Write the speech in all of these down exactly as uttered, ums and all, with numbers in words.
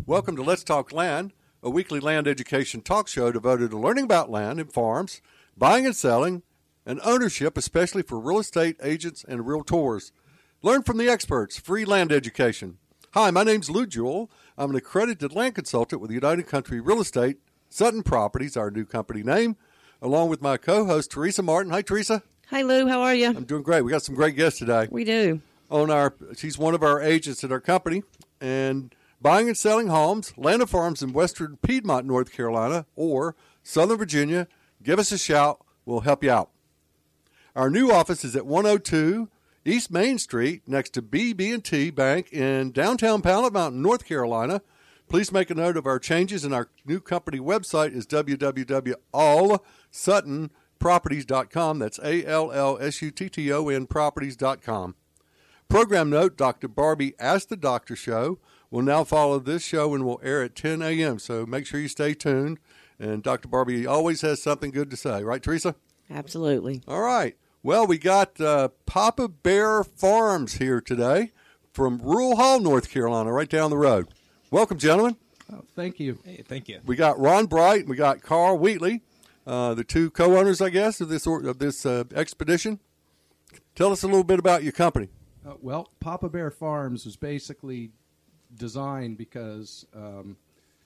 Welcome to Let's Talk Land, a weekly land education talk show devoted to learning about land and farms, buying and selling, and ownership, especially for real estate agents and realtors. Learn from the experts, free land education. Hi, my name's Lou Jewell. I'm an accredited land consultant with United Country Real Estate, Sutton Properties, our new company name, along with my co-host, Teresa Martin. Hi, Teresa. Hi, Lou. How are you? I'm doing great. We got some great guests today. We do. On our, she's one of our agents at our company, and buying and selling homes, land and farms in western Piedmont, North Carolina, or Southern Virginia. Give us a shout. We'll help you out. Our new office is at one oh two East Main Street, next to B B and T Bank in downtown Pallet Mountain, North Carolina. Please make a note of our changes, and our new company website is w w w dot all sutton properties dot com. That's A L L S U T T O N properties dot com. Program note, Doctor Barbie Ask the Doctor show will now follow this show and will air at ten a.m., so make sure you stay tuned. And Doctor Barbie always has something good to say. Right, Teresa? Absolutely. All right. Well, we got uh, Papa Bear Farms here today from Rural Hall, North Carolina, right down the road. Welcome, gentlemen. Oh, thank you. Hey, thank you. We got Ron Bright and we got Carl Wheatley, uh, the two co-owners, I guess, of this or, of this uh, expedition. Tell us a little bit about your company. Uh, well, Papa Bear Farms was basically designed because um,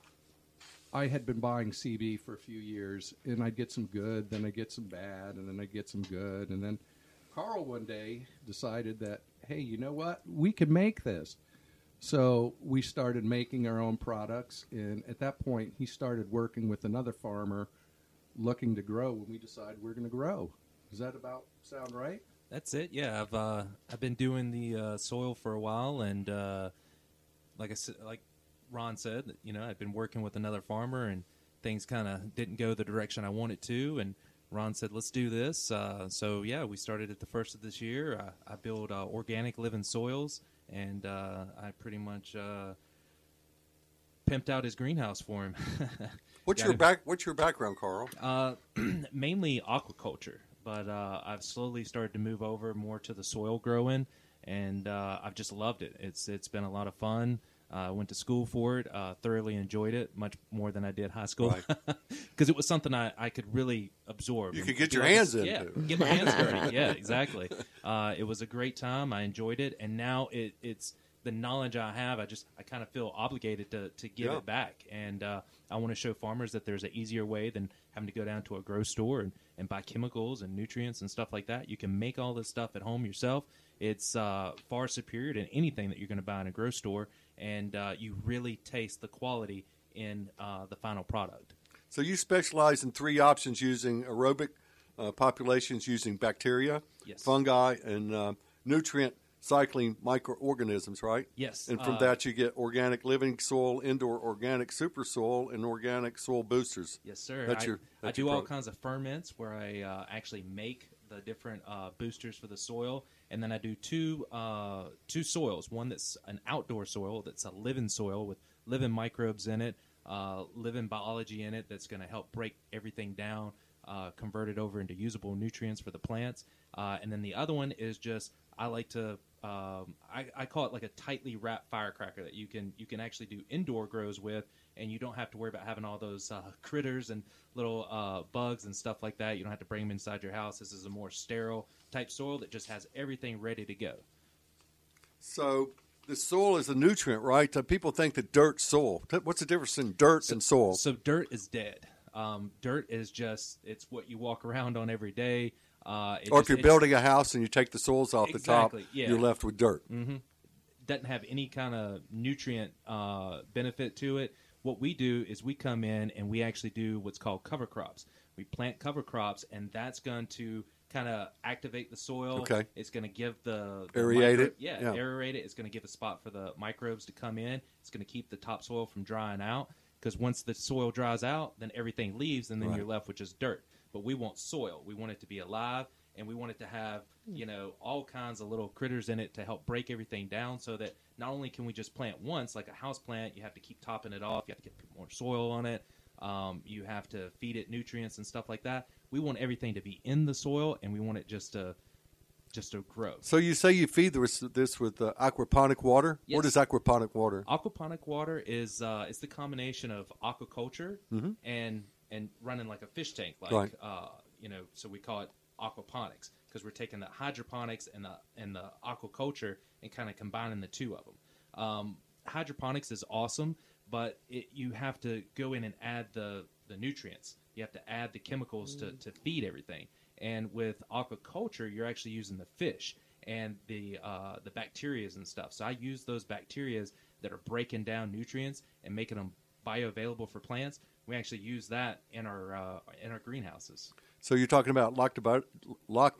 I had been buying C B for a few years, and I'd get some good, then I'd get some bad, and then I'd get some good. And then Carl one day decided that, hey, you know what? We could make this. So we started making our own products, and at that point, he started working with another farmer looking to grow when we decided we're going to grow. Does that about sound right? That's it. Yeah, I've uh, I've been doing the uh, soil for a while, and uh, like I said, like Ron said, you know, I've been working with another farmer, and things kind of didn't go the direction I wanted to. And Ron said, "Let's do this." Uh, so yeah, we started at the first of this year. I, I build uh, organic living soils, and uh, I pretty much uh, pimped out his greenhouse for him. What's your back? What's your background, Carl? Uh, mainly aquaculture. But uh, I've slowly started to move over more to the soil growing, and uh, I've just loved it. It's It's been a lot of fun. I uh, went to school for it, uh, thoroughly enjoyed it, much more than I did high school, because right. It was something I, I could really absorb. You could get your hands into. Yeah, get my hands dirty. Yeah, exactly. Uh, it was a great time. I enjoyed it, and now it, it's the knowledge I have. I just I kind of feel obligated to, to give yeah. it back, and uh, I want to show farmers that there's an easier way than having to go down to a grocery store and, and buy chemicals and nutrients and stuff like that. You can make all this stuff at home yourself. It's uh, far superior to anything that you're going to buy in a grocery store, and uh, you really taste the quality in uh, the final product. So you specialize in three options using aerobic uh, populations, using bacteria, yes. fungi, and uh, nutrient cycling microorganisms, right? Yes. And from uh, that you get organic living soil, indoor organic super soil, and organic soil boosters. Yes, sir. That's I, your, that's I do your all product. kinds of ferments where I uh, actually make the different uh, boosters for the soil, and then I do two uh, two soils. One that's an outdoor soil, that's a living soil with living microbes in it, uh, living biology in it that's going to help break everything down, uh, convert it over into usable nutrients for the plants. Uh, and then the other one is just, I like to Um, I, I call it like a tightly wrapped firecracker that you can you can actually do indoor grows with, and you don't have to worry about having all those uh, critters and little uh, bugs and stuff like that. You don't have to bring them inside your house. This is a more sterile type soil that just has everything ready to go. So the soil is a nutrient, right? Uh, people think that dirt's soil. What's the difference in dirt so, and soil? So dirt is dead. Um, dirt is just, it's what you walk around on every day. Uh, or just, if you're building a house and you take the soils off exactly, the top, yeah. you're left with dirt. Mm-hmm. Doesn't have any kind of nutrient uh, benefit to it. What we do is we come in and we actually do what's called cover crops. We plant cover crops, and that's going to kind of activate the soil. Okay. It's going to give the, the aerate micro- it. Yeah, yeah, aerate it. It's going to give a spot for the microbes to come in. It's going to keep the topsoil from drying out, because once the soil dries out, then everything leaves, and then right. you're left with just dirt. But we want soil. We want it to be alive, and we want it to have, you know, all kinds of little critters in it to help break everything down, so that not only can we just plant once, like a house plant, you have to keep topping it off, you have to get more soil on it, um, you have to feed it nutrients and stuff like that. We want everything to be in the soil, and we want it just to just to grow. So you say you feed this, this with uh, aquaponic water? Yes. What is aquaponic water? Aquaponic water is uh, it's the combination of aquaculture and and running like a fish tank, like Right. uh, you know. So we call it aquaponics because we're taking the hydroponics and the and the aquaculture and kind of combining the two of them. Um, hydroponics is awesome, but it, you have to go in and add the the nutrients. You have to add the chemicals to, to feed everything. And with aquaculture, you're actually using the fish and the uh, the bacterias and stuff. So I use those bacterias that are breaking down nutrients and making them bioavailable for plants. We actually use that in our uh, in our greenhouses. So you're talking about lactobo- loc-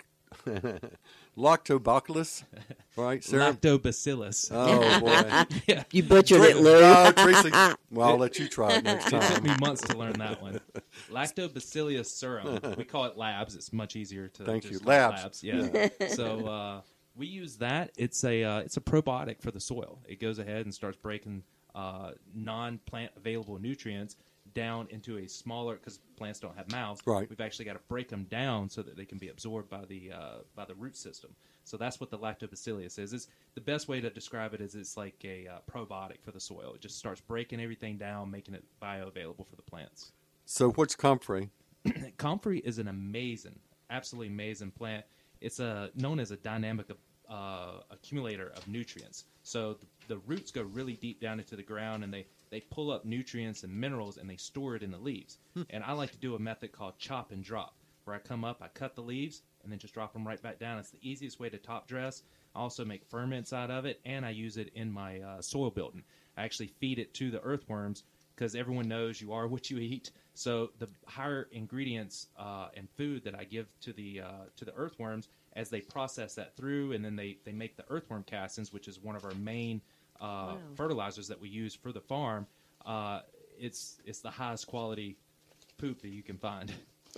lactobacillus, right, Sarah? Lactobacillus. Oh, boy. You butchered it, Dre- Lou. uh, Tracy, well, I'll let you try it next It took time. me months to learn that one. Lactobacillus serum. We call it labs. It's much easier to Thank just you. call it Labs. Yeah. so uh, we use that. It's a uh, it's a probiotic for the soil. It goes ahead and starts breaking uh, non-plant available nutrients down into a smaller, because plants don't have mouths. Right. We've actually got to break them down so that they can be absorbed by the uh, by the root system. So that's what the lactobacillus is. It's, the best way to describe it is it's like a uh, probiotic for the soil. It just starts breaking everything down, making it bioavailable for the plants. So what's comfrey? Comfrey is an amazing, absolutely amazing plant. It's a known as a dynamic uh, accumulator of nutrients. So the, the roots go really deep down into the ground, and they, they pull up nutrients and minerals, and they store it in the leaves. And I like to do a method called chop and drop, where I come up, I cut the leaves, and then just drop them right back down. It's the easiest way to top dress. I also make ferments out of it, and I use it in my uh, soil building. I actually feed it to the earthworms, because everyone knows you are what you eat. So the higher ingredients uh, and food that I give to the uh, to the earthworms, as they process that through, and then they, they make the earthworm castings, which is one of our main uh, Wow. fertilizers that we use for the farm. Uh, it's it's the highest quality poop that you can find.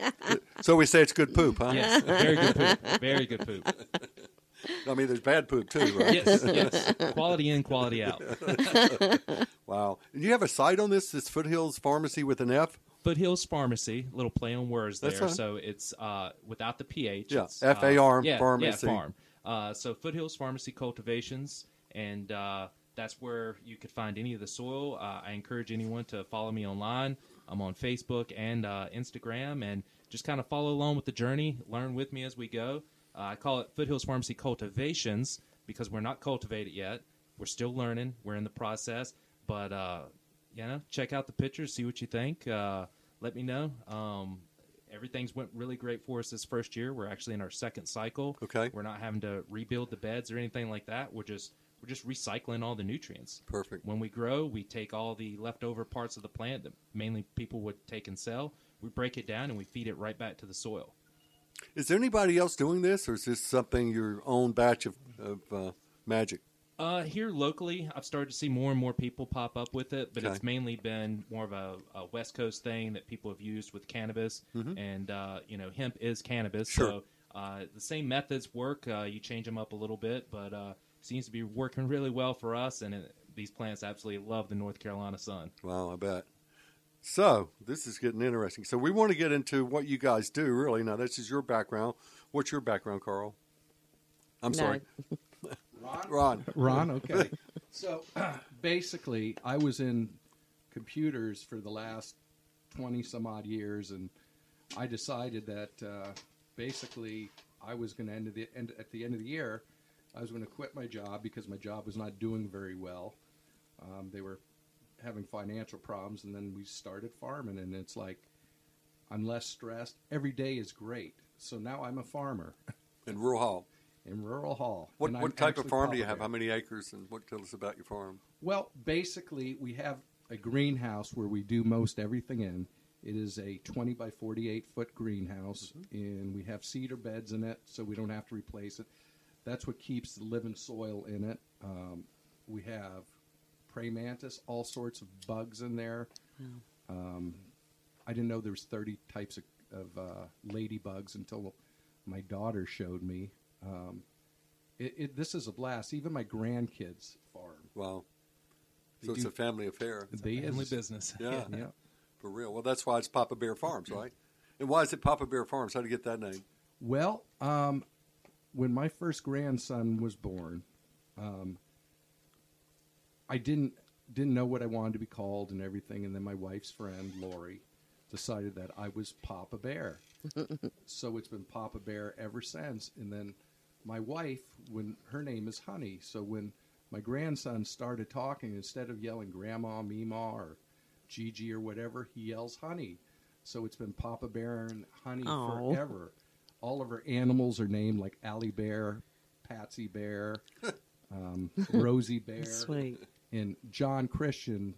So we say it's good poop, huh? Yes, very good poop. Very good poop. I mean, there's bad poop too, right? Yes, yes. Quality in, quality out. Wow. And you have a site on this, this Foothills Pharmacy with an F? Foothills Pharmacy, little play on words there. That's fine. So it's uh, without the P H. Yeah, It's, F A R uh, yeah, Pharmacy. Yeah, farm. Uh, so Foothills Pharmacy Cultivations, and uh, that's where you could find any of the soil. Uh, I encourage anyone to follow me online. I'm on Facebook and uh, Instagram, and just kind of follow along with the journey, learn with me as we go. Uh, I call it Foothills Pharmacy Cultivations because we're not cultivated yet. We're still learning. We're in the process. But, uh, you know, check out the pictures, see what you think. Uh, let me know. Um, everything's went really great for us this first year. We're actually in our second cycle. Okay. We're not having to rebuild the beds or anything like that. We're just we're just recycling all the nutrients. Perfect. When we grow, we take all the leftover parts of the plant that mainly people would take and sell. We break it down and we feed it right back to the soil. Is there anybody else doing this, or is this something your own batch of, of uh, magic? Uh, here locally, I've started to see more and more people pop up with it, but Okay. it's mainly been more of a, a West Coast thing that people have used with cannabis, and uh, you know, hemp is cannabis, Sure. so uh, the same methods work. Uh, you change them up a little bit, but uh, seems to be working really well for us, and it, these plants absolutely love the North Carolina sun. Wow, I bet. So this is getting interesting. So we want to get into what you guys do, really. Now, this is your background. What's your background, Carl? I'm No. sorry. Ron? Ron. Ron, okay. So basically, I was in computers for the last twenty some odd years, and I decided that uh, basically I was going to end, of the, end at the end of the year, I was going to quit my job because my job was not doing very well. Um, they were having financial problems, and then we started farming, and it's like I'm less stressed. Every day is great. So now I'm a farmer In Rural Hall. in Rural Hall. What, and I'm what type of actually farm do you Papa have? Bear. How many acres? And what tell us about your farm? Well, basically, we have a greenhouse where we do most everything in. It is a twenty by forty-eight foot greenhouse, and we have cedar beds in it, so we don't have to replace it. That's what keeps the living soil in it. Um, we have praying mantis, all sorts of bugs in there. Um, I didn't know there was thirty types of, of uh, ladybugs until my daughter showed me. Um, it, it, this is a blast. Even my grandkids farm. Wow. They So it's do- a family affair. They Family is- business. Yeah, Yeah. for real. Well, that's why it's Papa Bear Farms, right? And why is it Papa Bear Farms? How did you get that name? Well, um, when my first grandson was born, um, I didn't didn't know what I wanted to be called and everything, and then my wife's friend Lori decided that I was Papa Bear. So it's been Papa Bear ever since. And then my wife, when her name is Honey, so when my grandson started talking, instead of yelling Grandma, Meemaw, or Gigi or whatever, he yells Honey. So it's been Papa Bear and Honey Aw. forever. All of her animals are named like Allie Bear, Patsy Bear, um, Rosie Bear. Sweet. And John Christian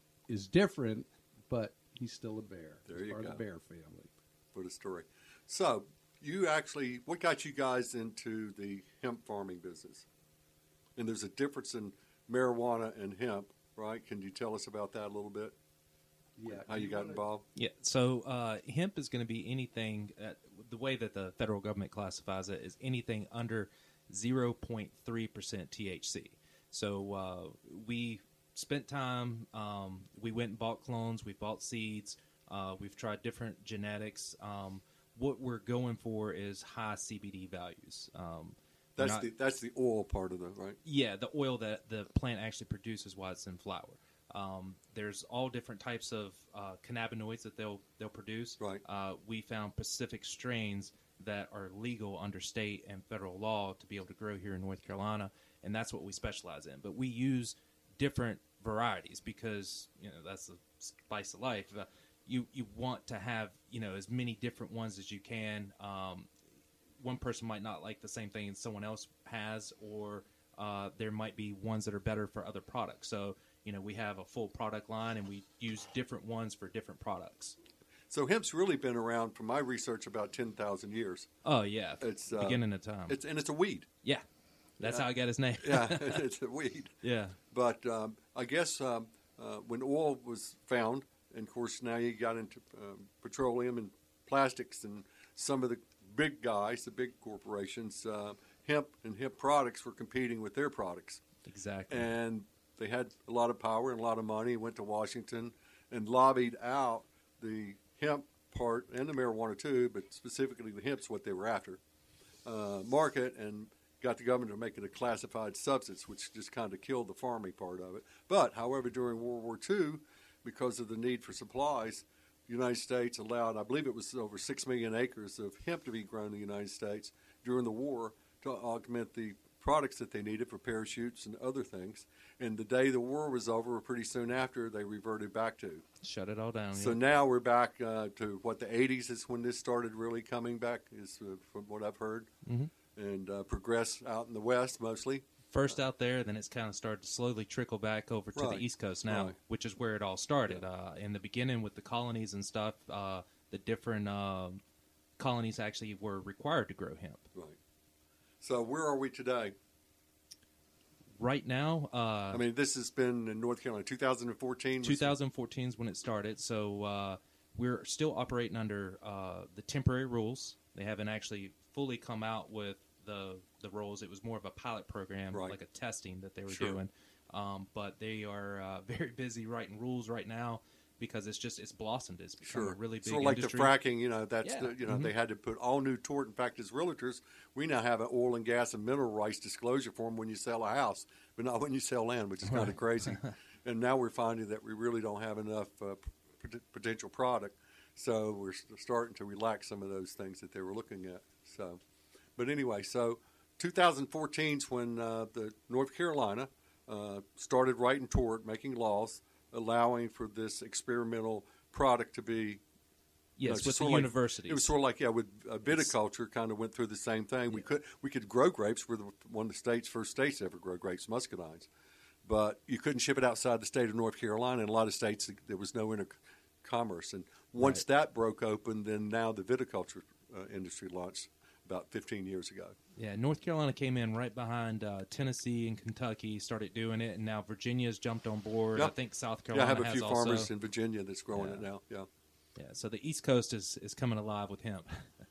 is different, but he's still a bear. There He's you part go. of the bear family. For the story. So, you actually, what got you guys into the hemp farming business? And there's a difference in marijuana and hemp, right? Can you tell us about that a little bit? Yeah. How you got wanna- involved? Yeah, so uh, hemp is going to be anything, uh, the way that the federal government classifies it is anything under zero point three percent T H C. So uh, we spent time, um, we went and bought clones, we bought seeds, uh, we've tried different genetics. Um, what we're going for is high C B D values. Um, we're That's not- the that's the oil part of it, right? Yeah, the oil that the plant actually produces while it's in flower. Um, there's all different types of uh, cannabinoids that they'll they'll produce. Right. Uh, we found Pacific strains that are legal under state and federal law to be able to grow here in North Carolina, and that's what we specialize in. But we use different varieties because you know that's the spice of life. Uh, you you want to have you know as many different ones as you can. Um, one person might not like the same thing as someone else has, or uh, there might be ones that are better for other products. So, you know, we have a full product line, and we use different ones for different products. So hemp's really been around, from my research, about ten thousand years. Oh, yeah. It's uh, beginning of time. It's and it's a weed. yeah. That's Yeah. how I got his name. Yeah, it's a weed. Yeah. But um, I guess um, uh, when oil was found, and of course now you got into um, petroleum and plastics, and some of the big guys, the big corporations, uh, hemp and hemp products were competing with their products. Exactly. And they had a lot of power and a lot of money, went to Washington and lobbied out the hemp part and the marijuana too, but specifically the hemp's what they were after, uh, market, and got the government to make it a classified substance, which just kind of killed the farming part of it. But, however, during World War Two, because of the need for supplies, the United States allowed, I believe it was over six million acres of hemp to be grown in the United States during the war to augment the products that they needed for parachutes and other things. And the day the war was over, or pretty soon after, they reverted back to. Shut it all down. So yeah. now we're back uh, to what the eighties is when this started really coming back, is uh, from what I've heard, Mhm. and uh, progress out in the West mostly. First out there, then it's kind of started to slowly trickle back over to Right. the East Coast now, Right. which is where it all started. Uh, in the beginning with the colonies and stuff, uh, the different uh, colonies actually were required to grow hemp. Right. So where are we today? Right now, uh, I mean, this has been in North Carolina, two thousand fourteen. was- twenty fourteen is when it started, so uh, we're still operating under uh, the temporary rules. They haven't actually fully come out with the the rules. It was more of a pilot program, Right. like a testing that they were Sure. doing. Um, but they are uh, very busy writing rules right now because it's just it's blossomed. It's become Sure. a really big sort of like industry. the fracking, you know, that's Yeah. the, you know, Mhm. they had to put all new tort. In fact, as realtors, we now have an oil and gas and mineral rights disclosure form when you sell a house, but not when you sell land, which is kind of crazy. And now we're finding that we really don't have enough uh, p- potential product, so we're s- starting to relax some of those things that they were looking at. So, but anyway, so twenty fourteen is when uh, the North Carolina uh, started writing tort, making laws allowing for this experimental product to be. yes, No, it's with just the sort of like- universities. It was sort of like, yeah, with uh, viticulture, kind of went through the same thing. We could we could grow grapes. We're the, one of the states, first states to ever grow grapes, muscadines. But you couldn't ship it outside the state of North Carolina. In a lot of states, there was no intercommerce. And once Right. that broke open, then now the viticulture uh, industry launched about fifteen years ago. Yeah, North Carolina came in right behind uh, Tennessee and Kentucky, started doing it, and now Virginia's jumped on board. Yep. I think South Yeah, I Carolina have a has few also. farmers in Virginia that's growing Yeah. it now. Yeah. Yeah, so the East Coast is, is coming alive with hemp.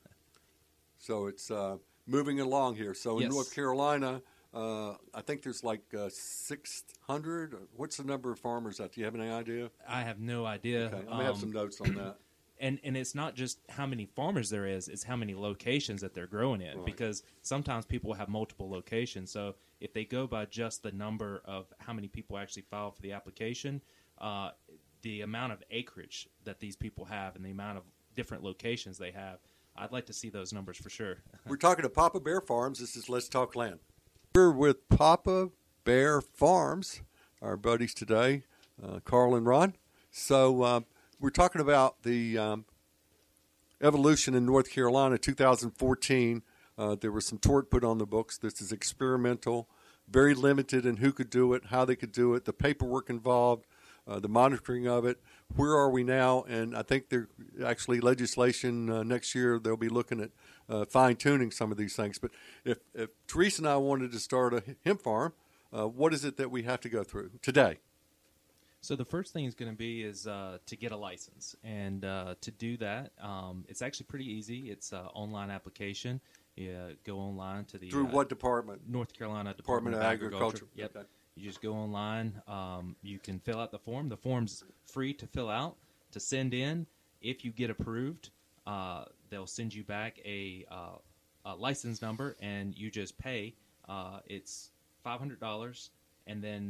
So it's uh, moving along here. So in Yes. North Carolina, uh, I think there's like uh, six hundred. What's the number of farmers out? Do you have any idea? I have no idea. Okay, I may have Um, some notes on that. and and it's not just how many farmers there is; it's how many locations that they're growing in. Right. Because sometimes people have multiple locations. So if they go by just the number of how many people actually file for the application, uh, the amount of acreage that these people have and the amount of different locations they have, I'd like to see those numbers for sure. We're talking to Papa Bear Farms. This is Let's Talk Land. We're with Papa Bear Farms, our buddies today, uh, Carl and Ron. So uh, we're talking about the um, evolution in North Carolina, two thousand fourteen. Uh, there was some tort put on the books. This is experimental, very limited in who could do it, how they could do it, the paperwork involved, uh, the monitoring of it. Where are we now? And I think there actually legislation uh, next year, they'll be looking at uh, fine-tuning some of these things. But if, if Teresa and I wanted to start a hemp farm, uh, what is it that we have to go through today? So the first thing is going to be is uh, to get a license, and uh, to do that, um, it's actually pretty easy. It's an online application. You uh, go online to the Through uh, what department? North Carolina Department Department, of of Agriculture. Agriculture. Yep. Okay. You just go online. Um, you can fill out the form. The form's free to fill out, to send in. If you get approved, uh, they'll send you back a, uh, a license number, and you just pay. Uh, it's five hundred dollars, and then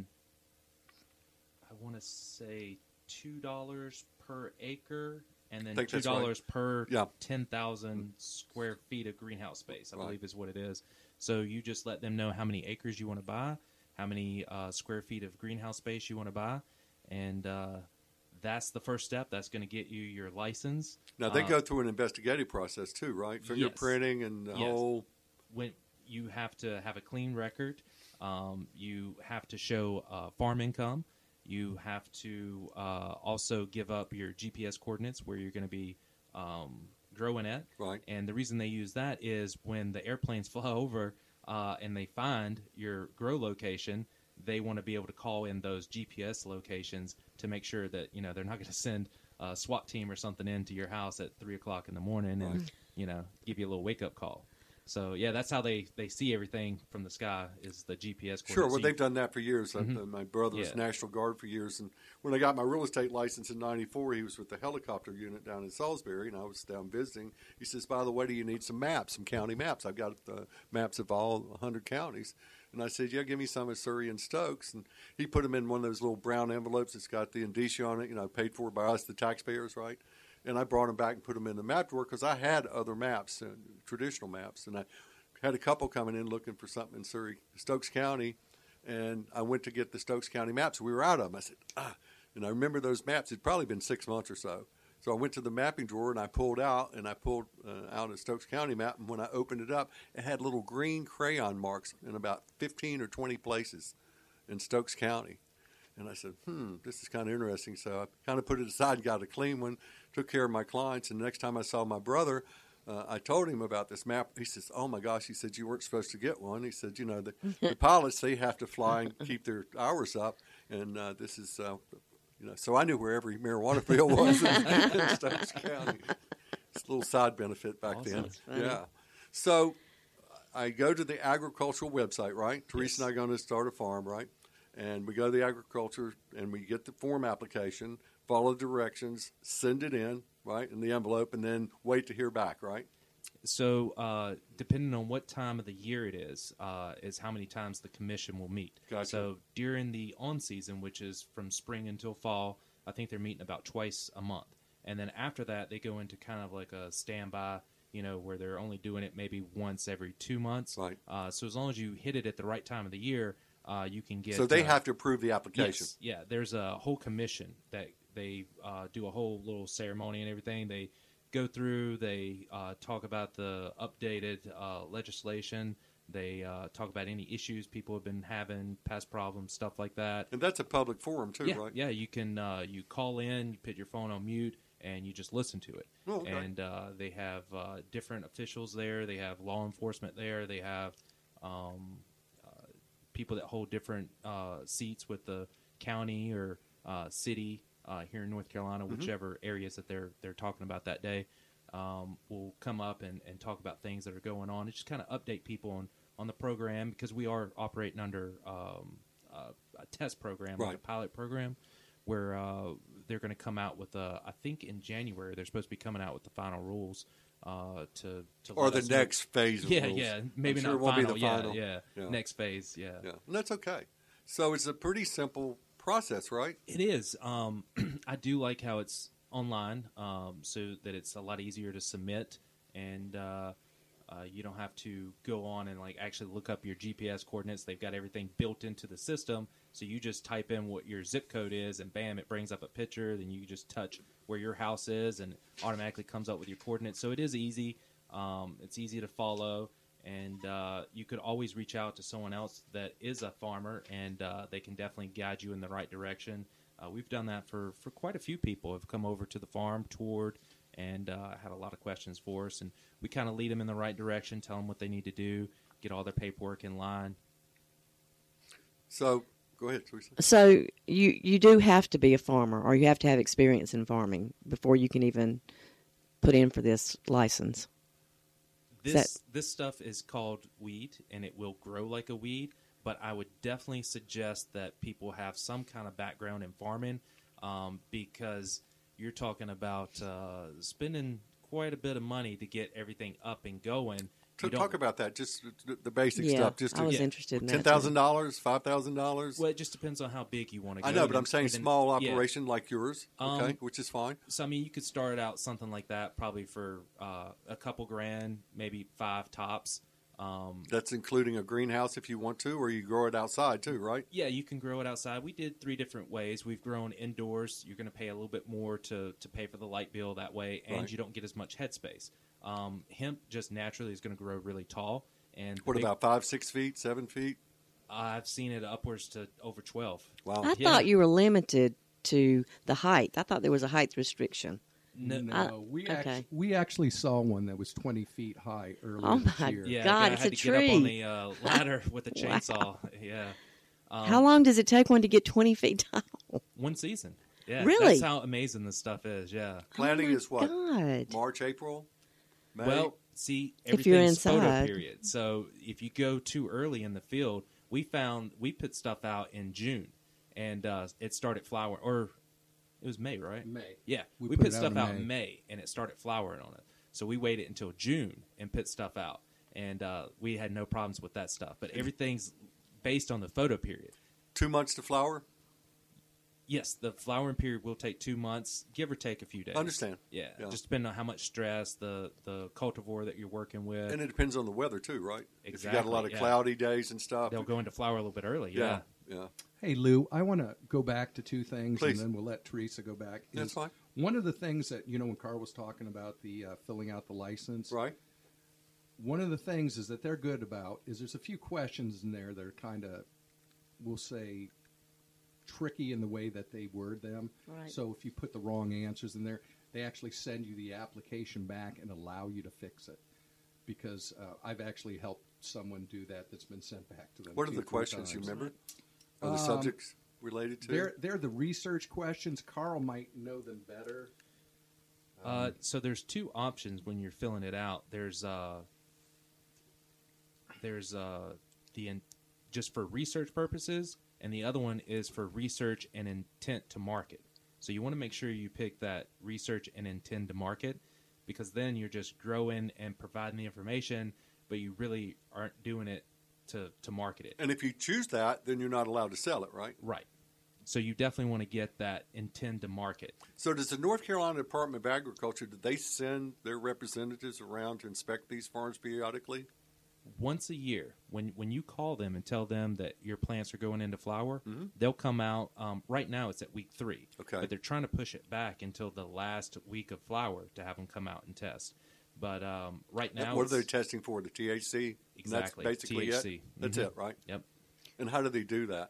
I want to say two dollars per acre, and then Think two that's right. dollars per Yeah. ten thousand square feet of greenhouse space, I Right. believe is what it is. So you just let them know how many acres you want to buy, how many uh, square feet of greenhouse space you want to buy, and uh, that's the first step. That's going to get you your license. Now, they Uh, go through an investigative process too, right? Fingerprinting and the Yes. whole... when you have to have a clean record, um, you have to show uh, farm income. You have to uh, also give up your G P S coordinates where you're going to be um, growing at. Right. And the reason they use that is when the airplanes fly over uh, and they find your grow location, they want to be able to call in those G P S locations to make sure that, you know, they're not going to send a SWAT team or something into your house at three o'clock in the morning and, Right. you know, give you a little wake-up call. So, yeah, that's how they, they see everything from the sky is the G P S coordinates. Sure, well, So you- they've done that for years. I- Mhm. my brother was Yeah. National Guard for years, and when I got my real estate license in ninety-four, he was with the helicopter unit down in Salisbury, and I was down visiting. He says, by the way, do you need some maps, some county maps? I've got uh, maps of all one hundred counties. And I said, yeah, give me some of Surrey and Stokes. And he put them in one of those little brown envelopes that's got the indicia on it, you know, paid for by us, the taxpayers, right? And I brought them back and put them in the map drawer because I had other maps, uh, traditional maps, and I had a couple coming in looking for something in Surrey, Stokes County, and I went to get the Stokes County maps. We were out of them. I said, ah, and I remember those maps. It'd probably been six months or so. So I went to the mapping drawer and I pulled out, and I pulled uh, out a Stokes County map. And when I opened it up, it had little green crayon marks in about fifteen or twenty places in Stokes County. And I said, hmm, this is kind of interesting. So I kind of put it aside, got a clean one, took care of my clients. And the next time I saw my brother, Uh, I told him about this map. He says, oh, my gosh. He said, you weren't supposed to get one. He said, you know, the, the pilots, they have to fly and keep their hours up. And uh, this is, uh, you know, so I knew where every marijuana field was in, in Stokes County. It's a little side benefit back Awesome. then. That's funny. Yeah. So I go to the agricultural website, right? Teresa and I are going to start a farm, right? And we go to the agriculture and we get the form application, follow directions, send it in, right, in the envelope, and then wait to hear back, right? So, uh, depending on what time of the year it is, uh, is how many times the commission will meet. Gotcha. So, during the on season, which is from spring until fall, I think they're meeting about twice a month. And then after that, they go into kind of like a standby, you know, where they're only doing it maybe once every two months. Right. Uh, so, as long as you hit it at the right time of the year, uh, you can get. So they uh, have to approve the application. Yes, yeah. There's a whole commission that they uh, do a whole little ceremony and everything. They go through. They uh, talk about the updated uh, legislation. They uh, talk about any issues people have been having, past problems, stuff like that. And that's a public forum too, yeah, right? yeah. You can uh, you call in, you put your phone on mute, and you just listen to it. Oh, okay. And uh, they have uh, different officials there. They have law enforcement there. They have um, uh, people that hold different uh, seats with the county or uh, city uh, here in North Carolina, Mm-hmm. whichever areas that they're they're talking about that day. Um, will come up and, and talk about things that are going on. It's just kind of update people on, on the program because we are operating under um, uh, a test program, like Right. a pilot program, where uh, they're going to come out with a. I think in January they're supposed to be coming out with the final rules uh, to to Or let the us know- next phase of Yeah, rules. yeah, maybe I'm sure not it won't final. be the yeah, final. yeah, Yeah. next phase. Yeah. Yeah, and that's okay. So it's a pretty simple process, right? It is. Um, I do like how it's online, um, so that it's a lot easier to submit, and uh, uh, you don't have to go on and like actually look up your G P S coordinates. They've got everything built into the system, so you just type in what your zip code is, and bam, it brings up a picture. Then you just touch where your house is, and automatically comes up with your coordinates. So it is easy. Um, it's easy to follow. And uh, you could always reach out to someone else that is a farmer, and uh, they can definitely guide you in the right direction. Uh, we've done that for, for quite a few people have come over to the farm, toured, and uh, had a lot of questions for us. And we kind of lead them in the right direction, tell them what they need to do, get all their paperwork in line. So go ahead, Teresa. So you you do have to be a farmer, or you have to have experience in farming before you can even put in for this license. This that- this stuff is called weed, and it will grow like a weed. But I would definitely suggest that people have some kind of background in farming, um, because you're talking about uh, spending quite a bit of money to get everything up and going. To You don't- talk about that, just the- the basic Yeah, stuff. Just I was to, yeah. interested in that. ten thousand dollars, five thousand dollars. Well, it just depends on how big you want to go. I know, but I'm And- saying and then- small yeah. operation like yours, okay, Um, which is fine. So I mean, you could start out something like that probably for uh, a couple grand, maybe five tops. Um, That's including a greenhouse if you want to, or you grow it outside too, right? yeah, you can grow it outside. We did three different ways. We've grown indoors. You're going to pay a little bit more to, to pay for the light bill that way, and Right. you don't get as much headspace. Um, hemp just naturally is going to grow really tall. And the What big- about five, six feet, seven feet? I've seen it upwards to over twelve. Wow. I Yeah. thought you were limited to the height. I thought there was a height restriction. No, No, Uh, we okay. actually we actually saw one that was twenty feet high earlier Oh this my year. yeah, God, I it's had a to get up on tree. the uh, ladder with a Wow. chainsaw. Yeah, um, How long does it take one to get twenty feet tall? one season. Yeah, Really? That's how amazing this stuff is. Yeah. Planting Oh my is what? God. March, April, May. Well, see, If you're everything's photo inside. period. So if you go too early in the field, we found we put stuff out in June, and uh, it started flowering. Or it was May, right? May. Yeah, We we, put put, it out stuff in out May. in May, and it started flowering on it. So we waited until June and put stuff out, and uh, we had no problems with that stuff. But everything's based on the photo period. two months to flower. Yes, the flowering period will take two months, give or take a few days. Understand. Yeah, Yeah. just depending on how much stress the the cultivar that you're working with. And it depends on the weather too, right? If you got a Exactly, lot of yeah. cloudy days and stuff. They'll go into flower a little bit early. yeah, Yeah. yeah. Hey Lou, I want to go back to two things, Please. and then we'll let Teresa go back. That's Is fine. One of the things that you know when Carl was talking about the uh, filling out the license, Right. one of the things is that they're good about is there's a few questions in there that are kind of, we'll say, tricky in the way that they word them. Right. So if you put the wrong answers in there, they actually send you the application back and allow you to fix it. Because uh, I've actually helped someone do that that's been sent back to them. What are two, the three questions you times. remember? Are the Um, subjects related to? They're they're the research questions. Carl might know them better. Uh, so there's two options when you're filling it out. There's uh, there's uh, the in, just for research purposes, and the other one is for research and intent to market. So you want to make sure you pick that research and intend to market, because then you're just growing and providing the information, but you really aren't doing it to to market it. And if you choose that, then you're not allowed to sell it, right? Right. So you definitely want to get that intend to market. So does the North Carolina Department of Agriculture, do they send their representatives around to inspect these farms periodically? Once a year, when when you call them and tell them that your plants are going into flower, Mhm. they'll come out. Um, right now, it's at week three, Okay. but they're trying to push it back until the last week of flower to have them come out and test. But um, right now, what are they it's- testing for? The T H C? And Exactly, That's basically T H it? C. That's Mhm. it, right? Yep. And how do they do that?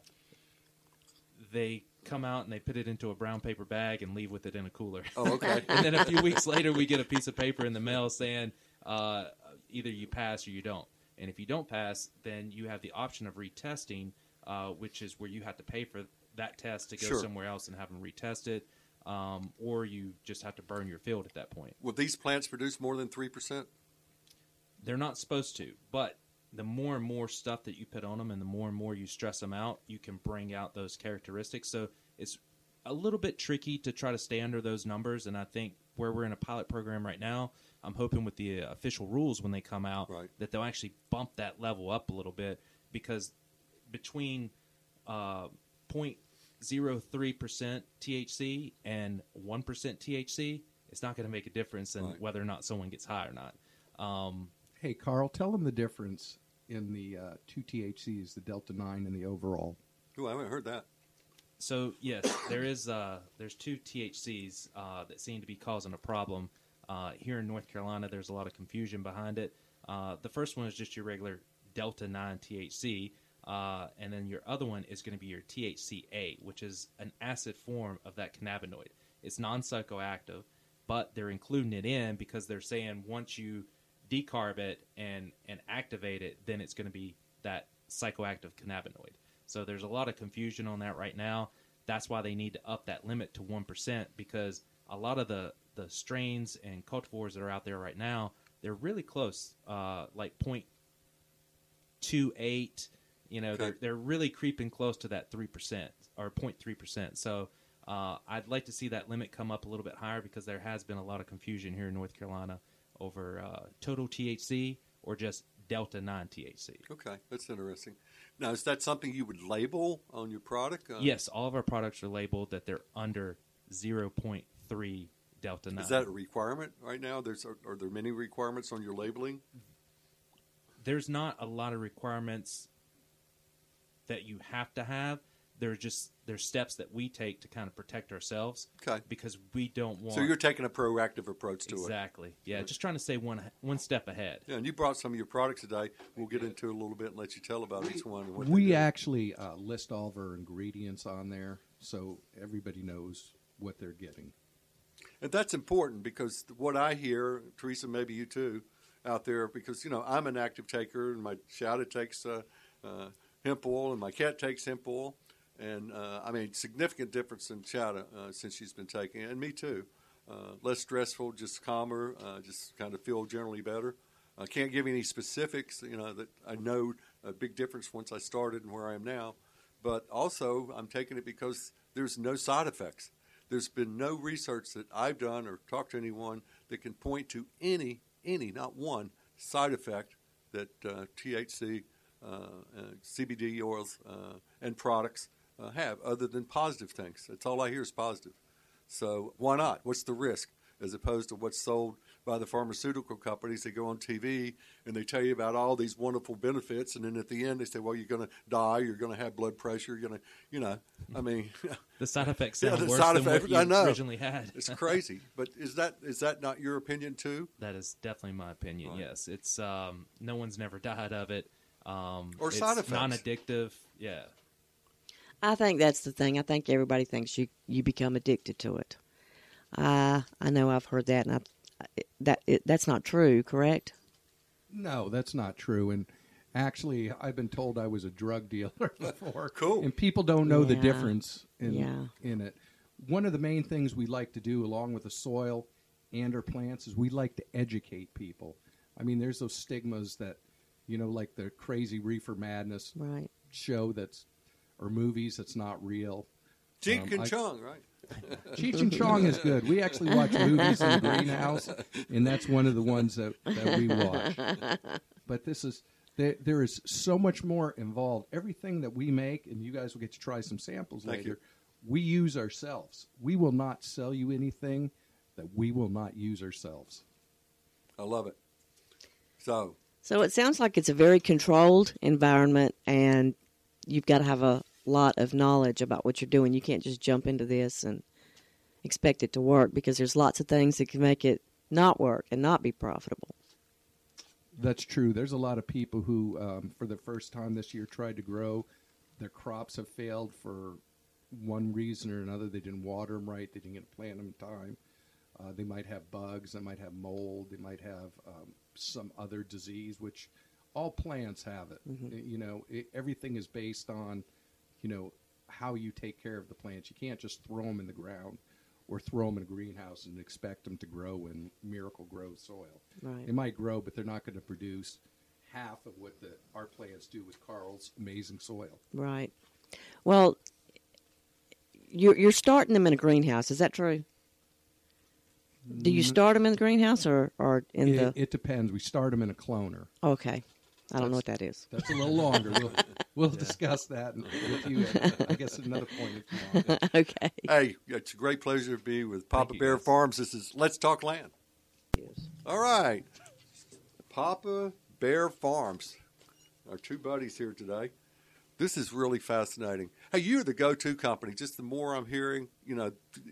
They come out and they put it into a brown paper bag and leave with it in a cooler. Oh, okay. And then a few weeks later, we get a piece of paper in the mail saying uh, either you pass or you don't. And if you don't pass, then you have the option of retesting, uh, which is where you have to pay for that test to go Sure. somewhere else and have them retested, um, or you just have to burn your field at that point. Will these plants produce more than three percent? They're not supposed to, but the more and more stuff that you put on them and the more and more you stress them out, you can bring out those characteristics. So it's a little bit tricky to try to stay under those numbers, and I think where we're in a pilot program right now, I'm hoping with the official rules when they come out Right. that they'll actually bump that level up a little bit, because between uh, zero point zero three percent T H C and one percent T H C, it's not going to make a difference in Right. whether or not someone gets high or not. Um, Hey, Carl, tell them the difference in the uh, two T H Cs, the Delta nine and the overall. Ooh, I haven't heard that. So yes, there is uh, there's two T H Cs uh, that seem to be causing a problem uh, here in North Carolina. There's a lot of confusion behind it. Uh, the first one is just your regular Delta nine T H C, uh, and then your other one is going to be your T H C A, which is an acid form of that cannabinoid. It's non-psychoactive, but they're including it in because they're saying once you decarb it and and activate it, then it's going to be that psychoactive cannabinoid. So there's a lot of confusion on that right now. That's why they need to up that limit to one percent, because a lot of the, the strains and cultivars that are out there right now, they're really close, uh, like zero point two eight. You know, Okay. they're, they're really creeping close to that three percent or zero point three percent. So uh, I'd like to see that limit come up a little bit higher, because there has been a lot of confusion here in North Carolina over uh, total T H C or just Delta nine T H C. Okay, that's interesting. Now, is that something you would label on your product? Uh, Yes, all of our products are labeled that they're under zero point three Delta nine. Is that a requirement right now? There's are, are there many requirements on your labeling? There's not a lot of requirements that you have to have. There's just there's steps that we take to kind of protect ourselves. Okay. Because we don't want. So you're taking a proactive approach to it. exactly. Yeah, Right. just trying to stay one one step ahead. Yeah, and you brought some of your products today. We'll get into it a little bit and let you tell about each one. And what they We do. actually uh, list all of our ingredients on there, so everybody knows what they're getting. And that's important, because what I hear, Teresa, maybe you too, out there, because, you know, I'm an active taker, and my Shouter takes uh, uh, hemp oil, and my cat takes hemp oil. And, uh, I mean, significant difference in Shouter uh, since she's been taking it, and me too. Uh, less stressful, just calmer, uh, just kind of feel generally better. I can't give you any specifics, you know, that I know a big difference once I started and where I am now. But also, I'm taking it because there's no side effects. There's been no research that I've done or talked to anyone that can point to any, any, not one, side effect that uh, T H C, uh, uh, C B D oils, uh, and products uh, have, other than positive things. That's all I hear is positive. So why not? What's the risk? As opposed to what's sold by the pharmaceutical companies. They go on T V and they tell you about all these wonderful benefits, and then at the end they say, well, you're going to die, you're going to have blood pressure, you're going to, you know, I mean, The side effects Yeah, sound the worse side than effects- what you I know. originally had. it's crazy. But is that is that not your opinion too? That is definitely my opinion. Right. Yes, it's um, no one's never died of it. Um, Or it's side effects. non-addictive. Yeah, I think that's the thing. I think everybody thinks you you become addicted to it. Uh, I know I've heard that, and I, that it, that's not true. Correct? No, that's not true. And actually, I've been told I was a drug dealer before. Cool. And people don't know the Yeah. difference in Yeah. in it. One of the main things we like to do, along with the soil and our plants, is we like to educate people. I mean, there's those stigmas that, you know, like the crazy reefer madness Right. show that's or movies that's not real. Jink Um, and I- Chung, right? Cheech and Chong is good. We actually watch movies in the greenhouse, and that's one of the ones that, that we watch. But this is there, there is so much more involved. Everything that we make, and you guys will get to try some samples Thank later, you. we use ourselves. We will not sell you anything that we will not use ourselves. I love it. So, So it sounds like it's a very controlled environment, and you've got to have a lot of knowledge about what you're doing. You can't just jump into this and expect it to work, because there's lots of things that can make it not work and not be profitable. That's true. There's a lot of people who, um, for the first time this year, tried to grow. Their crops have failed for one reason or another. They didn't water them right. They didn't get to plant them in time. Uh, they might have bugs. They might have mold. They might have um, some other disease, which all plants have it. Y- You know, it, everything is based on, you know, how you take care of the plants. You can't just throw them in the ground or throw them in a greenhouse and expect them to grow in miracle grow soil. Right. They might grow, but they're not going to produce half of what the, our plants do with Carl's amazing soil. Right. Well, you're you're starting them in a greenhouse. Is that true? Do you start them in the greenhouse or, or in It, the? it depends. We start them in a cloner. Okay, I don't know what that is. That's a little longer. We'll, we'll discuss that with you. At, I guess at another point if you want. Okay. Hey, it's a great pleasure to be with Papa you, Bear guys. Farms. This is Let's Talk Land. Yes. All right. Papa Bear Farms. Our two buddies here today. This is really fascinating. Hey, you're the go-to company. Just the more I'm hearing, you know,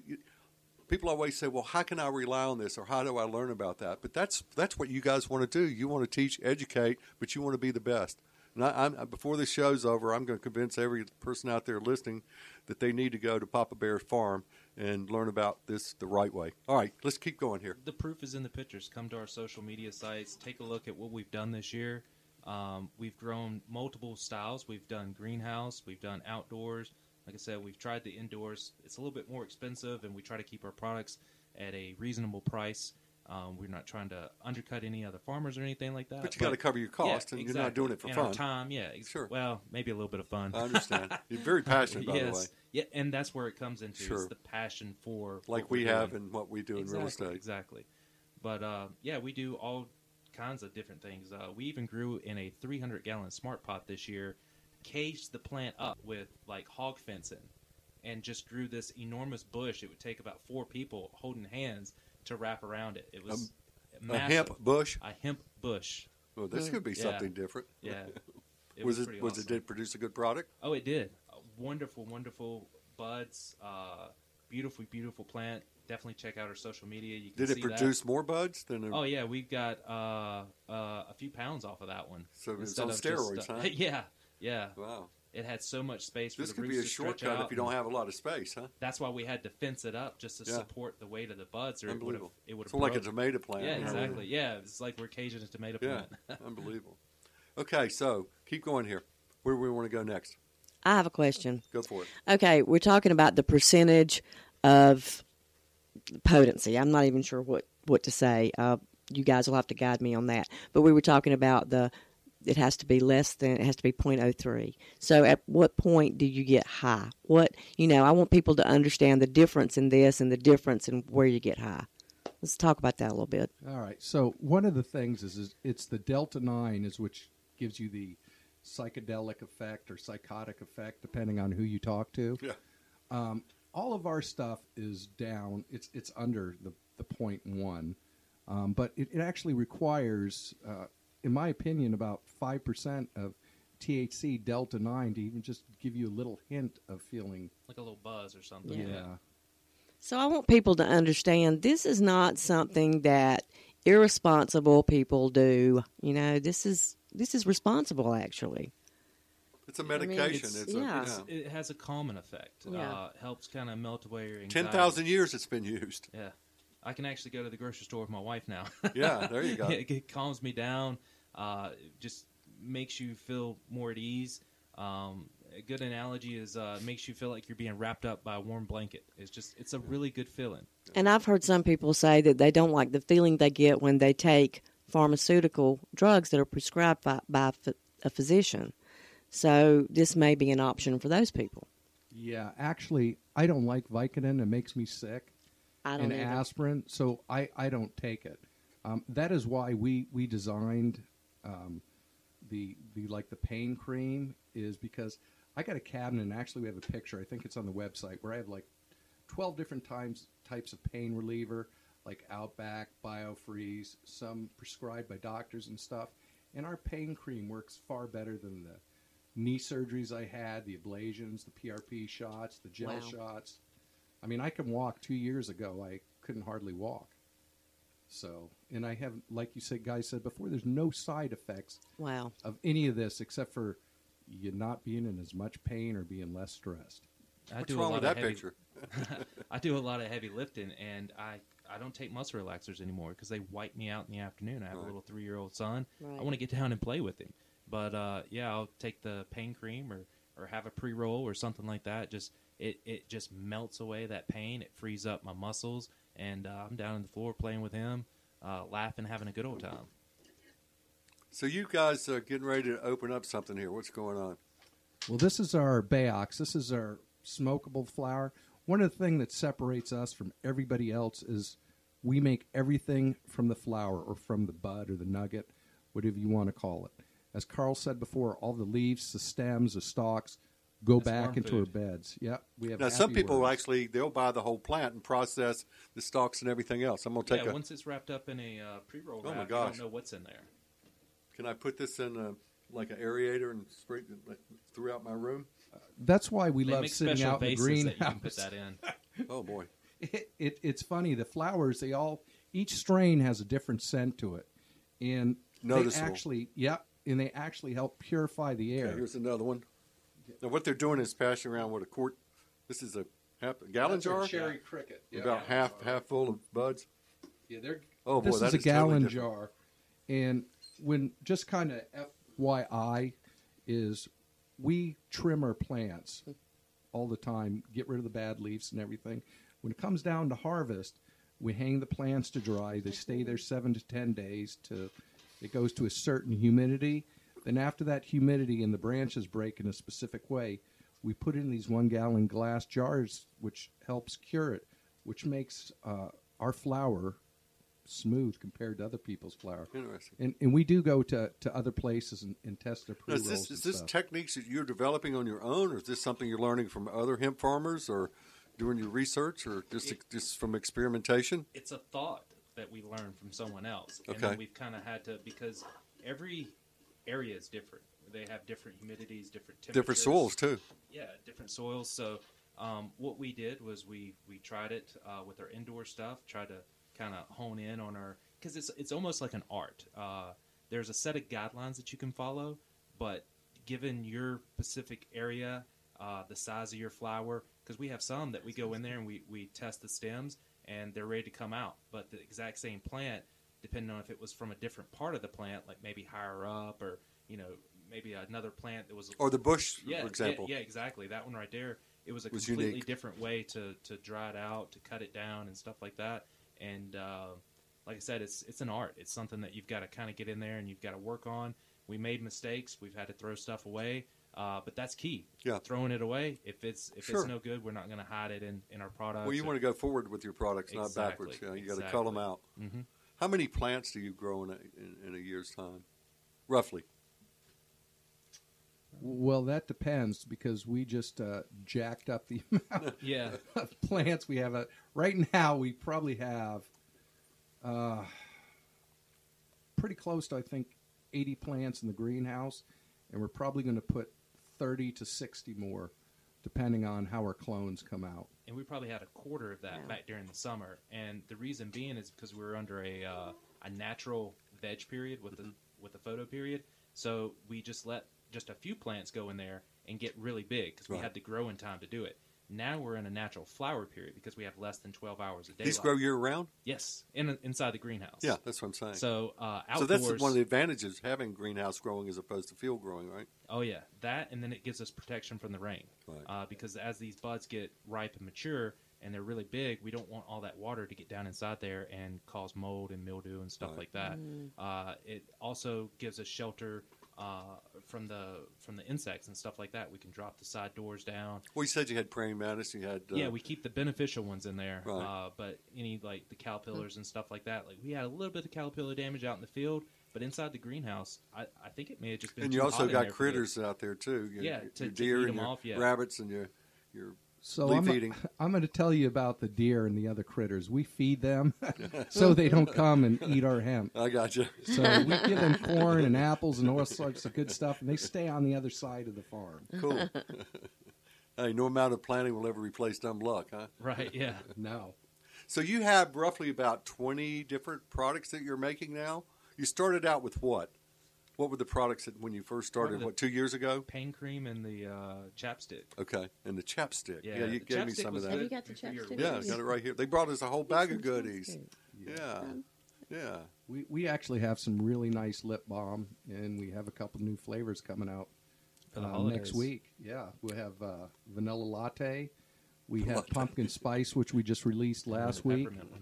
people always say, well, how can I rely on this or how do I learn about that? But that's that's what you guys want to do. You want to teach, educate, but you want to be the best. And I, I'm, before this show's over, I'm going to convince every person out there listening that they need to go to Papa Bear's Farm and learn about this the right way. All right, let's keep going here. The proof is in the pictures. Come to our social media sites. Take a look at what we've done this year. Um, we've grown multiple styles. We've done greenhouse. We've done outdoors. Like I said, we've tried the indoors. It's a little bit more expensive, and we try to keep our products at a reasonable price. Um, we're not trying to undercut any other farmers or anything like that. But you got to cover your cost, yeah, and exactly. you're not doing it for and fun. Our time, yeah, ex- Sure. Well, maybe a little bit of fun. I understand. You're very passionate, by yes. the way. Yeah, and that's where it comes into. Sure. It's the passion for Like what we we're have doing. and what we do exactly, in real estate. Exactly. But uh, yeah, we do all kinds of different things. Uh, we even grew in a three hundred gallon smart pot this year, caged the plant up with like hog fencing, and just grew this enormous bush. It would take about four people holding hands to wrap around it. It was A massive. hemp bush. A hemp bush. Well, this could be Yeah. something different. Yeah. It was, was, it pretty was awesome. it did produce a good product? Oh, it did. Uh, wonderful, wonderful buds. Uh, beautiful, beautiful plant. Definitely check out our social media. You can Did it see produce more buds than a, That. Oh yeah, we've got uh, uh, a few pounds off of that one. So it's Instead on of just, steroids, uh, huh? yeah, yeah. wow. It had so much space for This the could roots be a to stretch shortcut out. if you don't have a lot of space, huh? That's why we had to fence it up just to Yeah. support the weight of the buds, or it would have Unbelievable. it would have So like a tomato plant. Yeah, you know? exactly. Yeah, it's like we're caging a tomato Yeah, plant. unbelievable. Okay, so keep going here. Where do we want to go next? I have a question. Go for it. Okay, we're talking about the percentage of potency. I'm not even sure what, what to say. Uh, you guys will have to guide me on that. But we were talking about the it has to be less than it has to be zero point zero three. So at what point do you get high? What you know, I want people to understand the difference in this and the difference in where you get high. Let's talk about that a little bit. All right. So one of the things is, is it's the delta nine is which gives you the psychedelic effect or psychotic effect, depending on who you talk to. Yeah. Um, all of our stuff is down. It's it's under the the point one, um, but it, it actually requires, uh, in my opinion, about five percent of T H C delta nine to even just give you a little hint of feeling. Like a little buzz or something. Yeah. So I want people to understand this is not something that irresponsible people do. You know, this is this is responsible actually. It's a mean, medication. it's- it's yeah. a, It's, it has a calming effect. Yeah. Uh, helps kind of melt away your anxiety. ten thousand years it's been used. Yeah. I can actually go to the grocery store with my wife now. Yeah, there you go. it, it calms me down. Uh, it just makes you feel more at ease. Um, a good analogy is uh, makes you feel like you're being wrapped up by a warm blanket. It's just it's a really good feeling. And I've heard some people say that they don't like the feeling they get when they take pharmaceutical drugs that are prescribed by, by a physician. So this may be an option for those people. Yeah, actually, I don't like Vicodin. It makes me sick. I don't and either. aspirin, so I, I don't take it. Um, that is why we we designed um, the the like the pain cream is because I got a cabinet and actually we have a picture. I think it's on the website where I have like twelve different times types of pain reliever, like Outback, BioFreeze, some prescribed by doctors and stuff. And our pain cream works far better than the knee surgeries I had, the ablations, the P R P shots, the gel Wow. shots. I mean, I can walk. Two years ago, I couldn't hardly walk. So, and I have, like you said, guys said before, there's no side effects Wow. of any of this except for you not being in as much pain or being less stressed. I What's do wrong a lot with of that heavy, picture? I do a lot of heavy lifting, and I, I don't take muscle relaxers anymore because they wipe me out in the afternoon. I have Right. a little three-year-old son. Right. I want to get down and play with him. But, uh, yeah, I'll take the pain cream or, or have a pre-roll or something like that. Just it, it just melts away that pain. It frees up my muscles, and uh, I'm down on the floor playing with him, uh, laughing, having a good old time. So you guys are getting ready to open up something here. What's going on? Well, this is our Bayox. This is our smokable flower. One of the things that separates us from everybody else is we make everything from the flower or from the bud or the nugget, whatever you want to call it. As Carl said before, all the leaves, the stems, the stalks go That's back farm into food. our beds. Yep, we have. Now, some happy people worms. actually they'll buy the whole plant and process the stalks and everything else. I'm gonna take Yeah, a. once it's wrapped up in a uh, pre-roll Oh, wrap, my you gosh. don't know what's in there. Can I put this in a, like an aerator and spray it like, throughout my room? That's why we They love make sitting special out in the vases that you can greenhouse. put that in. Oh boy. It, it, it's funny. The flowers, they all each strain has a different scent to it, and Noticeable. they actually, yep, and they actually help purify the air. Okay, here's another one. Now, what they're doing is passing around with a quart. This is a half a gallon That's a jar, cherry cricket. Yeah. about half half full of buds. Yeah, they're. Oh boy, this that is a is totally gallon different. jar, and when just kind of F Y I is we trim our plants all the time, get rid of the bad leaves and everything. When it comes down to harvest, we hang the plants to dry. They stay there seven to ten days to it goes to a certain humidity. Then after that humidity and the branches break in a specific way, we put it in these one gallon glass jars, which helps cure it, which makes uh, our flour smooth compared to other people's flour. Interesting. And and we do go to, to other places and, and test their Now, pre is rolls. this is and this stuff. techniques that you're developing on your own, or is this something you're learning from other hemp farmers, or doing your research, or just It- just from experimentation? It's a thought that we learned from someone else, and Okay. then we've kind of had to because every area is different. They have different humidities, different temperatures, Different soils too. Yeah, different soils. So um, what we did was we we tried it uh, with our indoor stuff, tried to kind of hone in on our because it's it's almost like an art. Uh, there's a set of guidelines that you can follow, but given your specific area, uh, the size of your flower, because we have some that we go in there and we, we test the stems and they're ready to come out, but the exact same plant, depending on if it was from a different part of the plant, like maybe higher up or you know maybe another plant that was Or the bush, yeah, for example. Yeah, yeah, exactly. That one right there. It was a Was completely unique. different way to, to dry it out, to cut it down, and stuff like that. And uh, like I said, it's it's an art. It's something that you've got to kind of get in there and you've got to work on. We made mistakes. We've had to throw stuff away, uh, but that's key. Yeah. Throwing it away. If it's if Sure. it's no good, we're not going to hide it in, in our products. Well, you want to go forward with your products, not Exactly, backwards. You, know, you got to cull them out. hmm How many plants do you grow in a, in, in a year's time, roughly? Well, that depends because we just uh, jacked up the amount Yeah. of plants we have. Uh, right now, we probably have uh, pretty close to, I think, eighty plants in the greenhouse, and we're probably going to put thirty to sixty more, depending on how our clones come out. And we probably had a quarter of that Yeah. back during the summer. And the reason being is because we were under a uh, a natural veg period with the with the photo period. So we just let just a few plants go in there and get really big because we Right. had the growing time to do it. Now we're in a natural flower period because we have less than twelve hours a day. These grow year round? Yes, in inside the greenhouse. Yeah, that's what I'm saying. So uh, outdoors. So that's one of the advantages of having greenhouse growing as opposed to field growing, right? Oh yeah, that and then it gives us protection from the rain. Right. Uh, because as these buds get ripe and mature and they're really big, we don't want all that water to get down inside there and cause mold and mildew and stuff Right. like that. Uh, it also gives us shelter uh, from the from the insects and stuff like that. We can drop the side doors down. Well, you said you had praying mantis. You had uh, Yeah, we keep the beneficial ones in there, Right. uh, but any like the caterpillars and stuff like that, like we had a little bit of caterpillar damage out in the field, but inside the greenhouse, I, I think it may have just been. and too you also hot in got there for the- critters out there too. Your, Yeah, your to- to deer eat and 'em your off, yeah. rabbits and your your So leaf I'm, eating. I'm going to tell you about the deer and the other critters. We feed them so they don't come and eat our hemp. I got you. So we give them corn and apples and all sorts of good stuff, and they stay on the other side of the farm. Cool. Hey, no amount of planting will ever replace dumb luck, huh? Right, yeah. No. So you have roughly about twenty different products that you're making now. You started out with what? What were the products that when you first started? the- What, two years ago? Pain cream and the uh, chapstick. Okay, and the chapstick. Yeah, Yeah, you the gave me chapstick some of was that. Have you good got the for your- chapstick? Yeah, I got it right here. They brought us a whole bag of goodies. Chapstick. Yeah, yeah. We we actually have some really nice lip balm, and we have a couple new flavors coming out For the uh, holidays. next week. Yeah, we have uh, vanilla latte. We have pumpkin spice, which we just released last The week, peppermint one.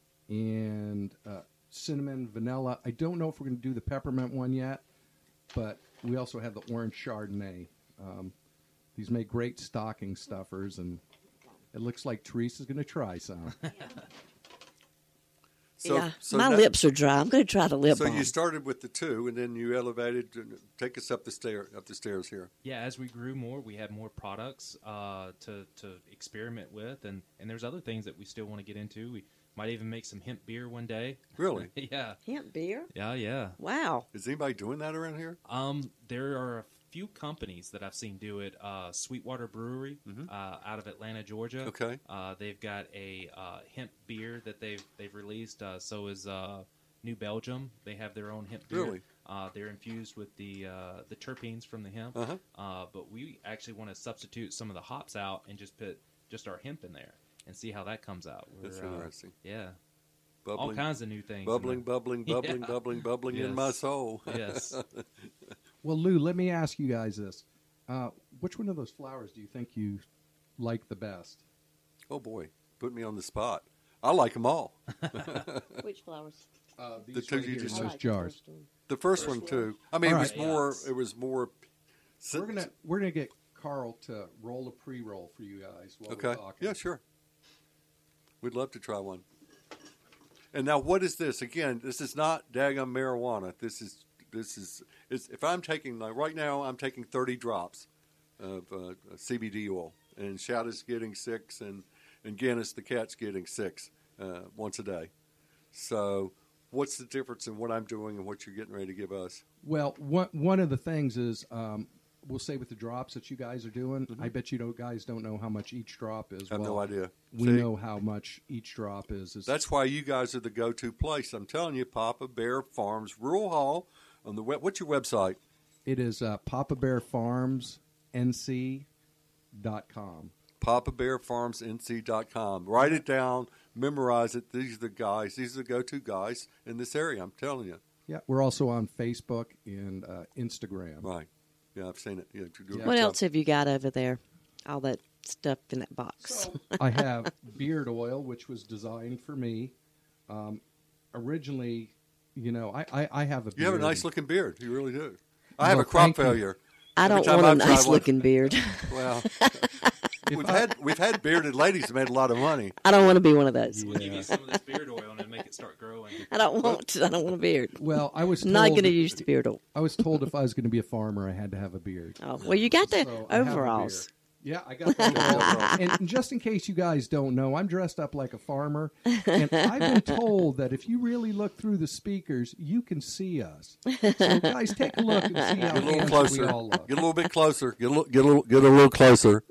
and uh, cinnamon vanilla. I don't know if we're going to do the peppermint one yet, but we also have the orange chardonnay. Um, These make great stocking stuffers, and it looks like Teresa's going to try some. So, yeah, so my now- lips are dry. I'm going to try the lip So balm. you started with the two, and then you elevated. Take us up the stair, up the stairs here. Yeah, as we grew more, we had more products uh, to to experiment with, and, and there's other things that we still want to get into. We might even make some hemp beer one day. Really? yeah, Hemp beer? yeah, yeah. Wow. Is anybody doing that around here? Um, there are a few companies that I've seen do it. Uh, Sweetwater Brewery uh, out of Atlanta, Georgia. Okay. Uh, they've got a uh, hemp beer that they've they've released. Uh, so is uh, New Belgium. They have their own hemp beer. Really? Uh, they're infused with the uh, the terpenes from the hemp. Uh-huh. Uh, but we actually want to substitute some of the hops out and just put just our hemp in there and see how that comes out. We're, That's uh, interesting. Yeah. Bubbling, All kinds of new things. bubbling, bubbling, bubbling, Yeah. bubbling, bubbling in Yes. my soul. Yes. Well, Lou, let me ask you guys this. Uh, which one of those flowers do you think you like the best? Oh boy, put me on the spot. I like them all. Which flowers? Uh, The these two right you here just- in I those like jars. the first one. The first, First one too. I mean, All it was right. more. Yes. It was more. We're gonna we're gonna get Carl to roll a pre-roll for you guys while Okay. we're talking. Yeah, sure. We'd love to try one. And now, what is this? Again, this is not daggum marijuana. This is this is. It's, if I'm taking like right now, I'm taking thirty drops of uh, C B D oil, and Shout is getting six, and and Guinness the cat's getting six uh, once a day. So, what's the difference in what I'm doing and what you're getting ready to give us? Well, one one of the things is, um, we'll say with the drops that you guys are doing, Mm-hmm. I bet you don't, guys don't know how much each drop is. I have well, no idea. We See? know how much each drop is. is That's why you guys are the go-to place. I'm telling you, Papa Bear Farms Rural Hall on the web. What's your website? It is uh, Papa Bear Farms N C dot com. Papa Bear Farms N C dot com. Write it down, memorize it. These are the guys. These are the go-to guys in this area. I'm telling you. Yeah, we're also on Facebook and uh, Instagram. Right. Yeah, I've seen it. Yeah, you do a Yeah. good What job. else have you got over there? All that stuff in that box. So I have beard oil, which was designed for me. Um, originally, you know, I, I, I have a beard. You have a nice-looking beard. You really do. I have Well, a crop thank you. failure. I Every don't time want a I've tried nice one- looking beard. Well, If we've I- had we've had bearded ladies who made a lot of money. I don't want to be one of those. We'll give you some of this beard oil and then make it start growing. I don't want to. I don't want a beard. Well, I was I'm told not going to use the beard oil. I was told if I was going to be a farmer, I had to have a beard. Oh, well, you got the So I have a overalls. beard. Yeah, I got the overalls. And just in case you guys don't know, I'm dressed up like a farmer, and I've been told that if you really look through the speakers, you can see us. So guys, take a look and see how Get a little handsome closer. we all look. Get a little bit closer. Get a little, get a little, get a little closer.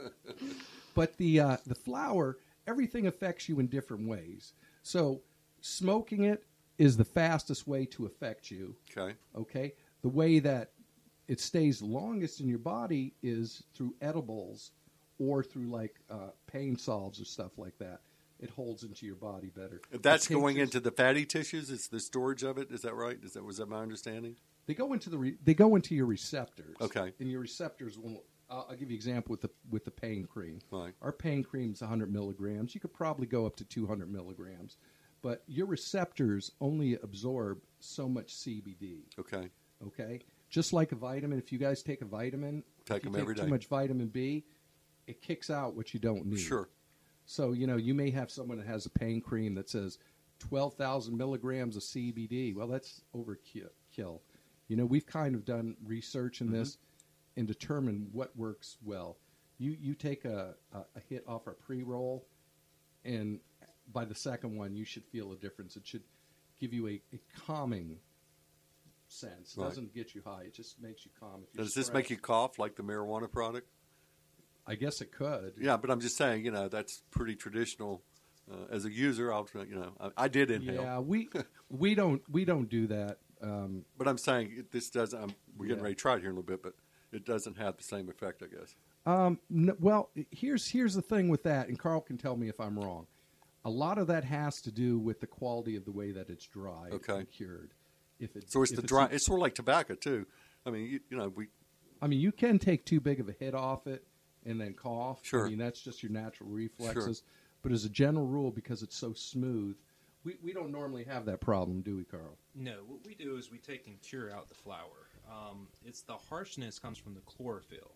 But the uh, the flower, everything affects you in different ways. So smoking it is the fastest way to affect you. Okay. Okay, the way that it stays longest in your body is through edibles or through like uh, pain salves or stuff like that. It holds into your body better. That's It takes going its- into the fatty tissues. It's the storage of it. Is that right? Is that was that my understanding? They go into the re- they go into your receptors. Okay. And your receptors will. I'll, I'll give you an example with the with the pain cream. Right. Our pain cream is one hundred milligrams. You could probably go up to two hundred milligrams, but your receptors only absorb so much C B D. Okay. Okay. Just like a vitamin, if you guys take a vitamin, Take if you them every take day. too much vitamin B, it kicks out what you don't need. Sure. So you know you may have someone that has a pain cream that says twelve thousand milligrams of C B D. Well, that's overkill. You know, we've kind of done research in Mm-hmm. this and determined what works well. You you take a, a, a hit off our pre-roll, and by the second one, you should feel a difference. It should give you a, a calming sense. It Right. doesn't get you high. It just makes you calm. If you're Does this make you stressed. cough like the marijuana product? I guess it could. Yeah, but I'm just saying, you know, that's pretty traditional. Uh, as a user, I'll, you know, I, I did inhale. Yeah, we we don't we don't do that. Um, But I'm saying it, this doesn't. I'm, we're getting Yeah. ready to try it here in a little bit, but it doesn't have the same effect, I guess. Um, n- well, here's here's the thing with that, and Carl can tell me if I'm wrong. A lot of that has to do with the quality of the way that it's dried Okay. and cured. If it, So it's if the dry. a- It's sort of like tobacco too. I mean, you, you know, we I mean, you can take too big of a hit off it and then cough. Sure. I mean, that's just your natural reflexes. But as a general rule, because it's so smooth, we, we don't normally have that problem, do we, Carl? No, what we do is we take and cure out the flower. Um, it's the harshness comes from the chlorophyll,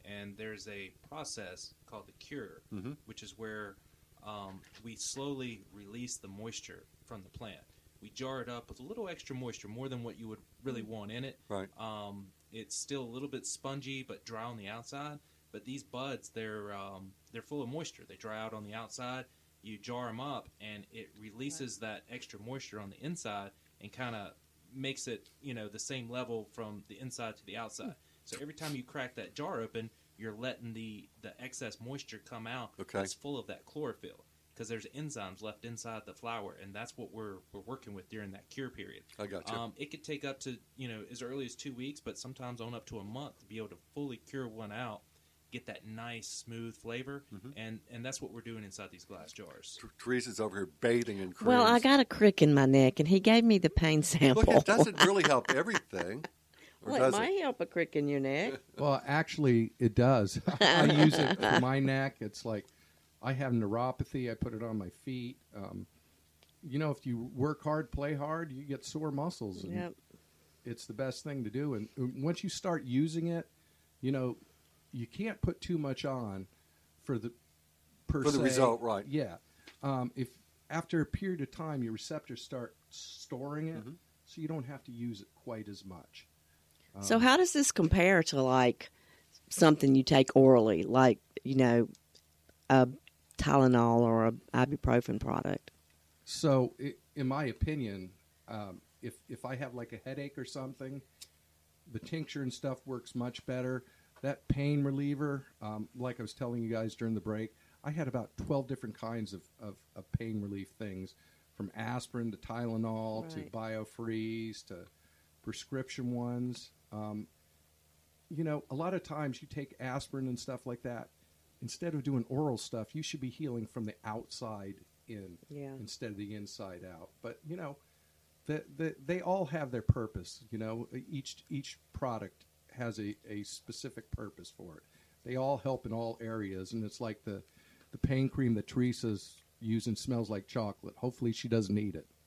and there's a process called the cure, Mm-hmm. which is where um, we slowly release the moisture from the plant. We jar it up with a little extra moisture, more than what you would really want in it. Right. Um, it's still a little bit spongy, but dry on the outside. But these buds, they're um, they're full of moisture. They dry out on the outside. You jar them up, and it releases that extra moisture on the inside, and kind of makes it, you know, the same level from the inside to the outside. So every time you crack that jar open, you're letting the, the excess moisture come out. Okay. That's full of that chlorophyll, because there's enzymes left inside the flower, and that's what we're we're working with during that cure period. I got you. Um, it could take up to, you know, as early as two weeks, but sometimes on up to a month to be able to fully cure one out, get that nice smooth flavor, Mm-hmm. and and that's what we're doing inside these glass jars. Ter- Teresa's over here bathing in creams. Well, I got a crick in my neck, and he gave me the pain sample. Look, it doesn't really help everything. Or Well, it does might it? help a crick in your neck. Well, actually, it does. I use it for my neck. It's like I have neuropathy. I put it on my feet. Um, you know, if you work hard, play hard, you get sore muscles. And Yep. it's the best thing to do. And uh, once you start using it, you know, you can't put too much on for the per For the se. result, right. Yeah. Um, if after a period of time, your receptors start storing it, Mhm. so you don't have to use it quite as much. So how does this compare to like something you take orally, like, you know, a Tylenol or a ibuprofen product? So, i in my opinion, um, if if I have like a headache or something, the tincture and stuff works much better. That pain reliever, um, like I was telling you guys during the break, I had about twelve different kinds of, of, of pain relief things, from aspirin to Tylenol Right. to BioFreeze to prescription ones. Um, you know, a lot of times you take aspirin and stuff like that. Instead of doing oral stuff, you should be healing from the outside in Yeah. instead of the inside out. But you know, the, the, they all have their purpose. You know, each each product has a, a specific purpose for it. They all help in all areas, and it's like the the pain cream that Teresa's using smells like chocolate. Hopefully, she doesn't eat it.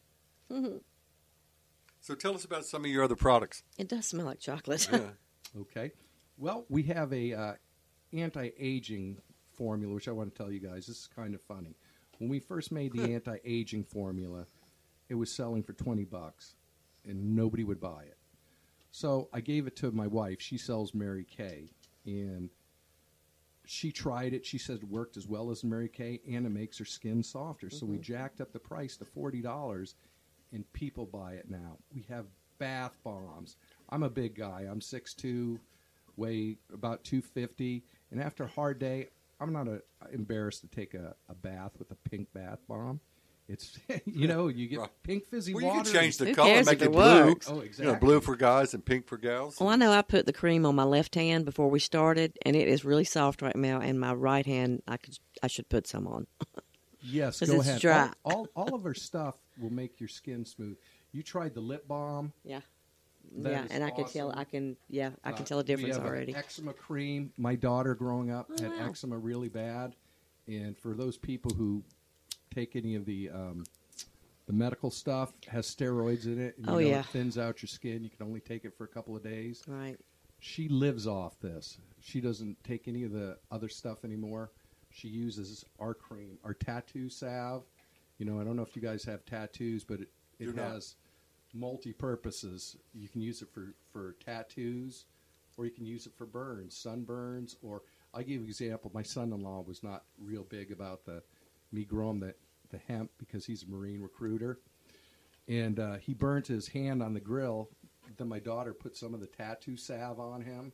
So tell us about some of your other products. It does smell like chocolate. Yeah. Okay. Well, we have a uh, anti-aging formula, which I want to tell you guys. This is kind of funny. When we first made the anti-aging formula, it was selling for twenty bucks, and nobody would buy it. So I gave it to my wife. She sells Mary Kay, and she tried it. She said it worked as well as Mary Kay, and it makes her skin softer. So we jacked up the price to forty dollars, and people buy it now. We have bath bombs. I'm a big guy. I'm six two, weigh about two fifty, and after a hard day, I'm not a, embarrassed to take a, a bath with a pink bath bomb. It's, you know, you get Right. pink fizzy Well, you water. can change the Who color, cares make if it it blue. works? Oh, You exactly. know, blue for guys and pink for gals. Well, I know I put the cream on my left hand before we started, and it is really soft right now. And my right hand, I could, I should put some on. Yes, 'Cause go it's ahead. dry. All, all, all of our stuff will make your skin smooth. You tried the lip balm. Yeah, That yeah, is and I can tell, awesome. I can, yeah, I can Uh, tell a difference we have already. An eczema cream. My daughter, growing up, Oh, had wow. eczema really bad, and for those people who take any of the um, the medical stuff, has steroids in it. And, you Oh, know, yeah. it thins out your skin. You can only take it for a couple of days. Right. She lives off this. She doesn't take any of the other stuff anymore. She uses our cream, our tattoo salve. You know, I don't know if you guys have tattoos, but it, Do it not. has multi-purposes. You can use it for, for tattoos, or you can use it for burns, sunburns, or I'll give you an example. My son-in-law was not real big about the me growing the, the hemp because he's a Marine recruiter. And uh, he burnt his hand on the grill. Then my daughter put some of the tattoo salve on him,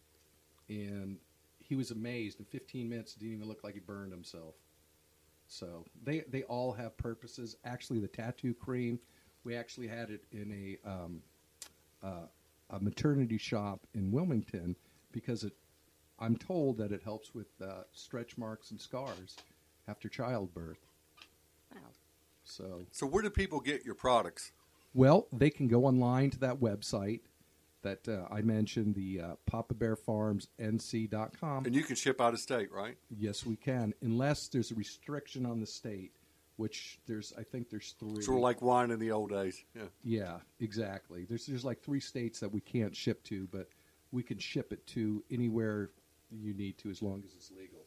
and he was amazed. In fifteen minutes, it didn't even look like he burned himself. So they they all have purposes. Actually, the tattoo cream, we actually had it in a um, uh, a maternity shop in Wilmington because it. I'm told that it helps with uh, stretch marks and scars after childbirth. Wow. So So where do people get your products? well, they can go online to that website that uh, I mentioned, the uh, papa bear farms n c dot com. And you can ship out of state, right? Yes, we can, unless there's a restriction on the state, which there's, I think there's three. Sort of like wine in the old days. Yeah. Yeah, exactly. There's there's like three states that we can't ship to, but we can ship it to anywhere you need to, as long as it's legal.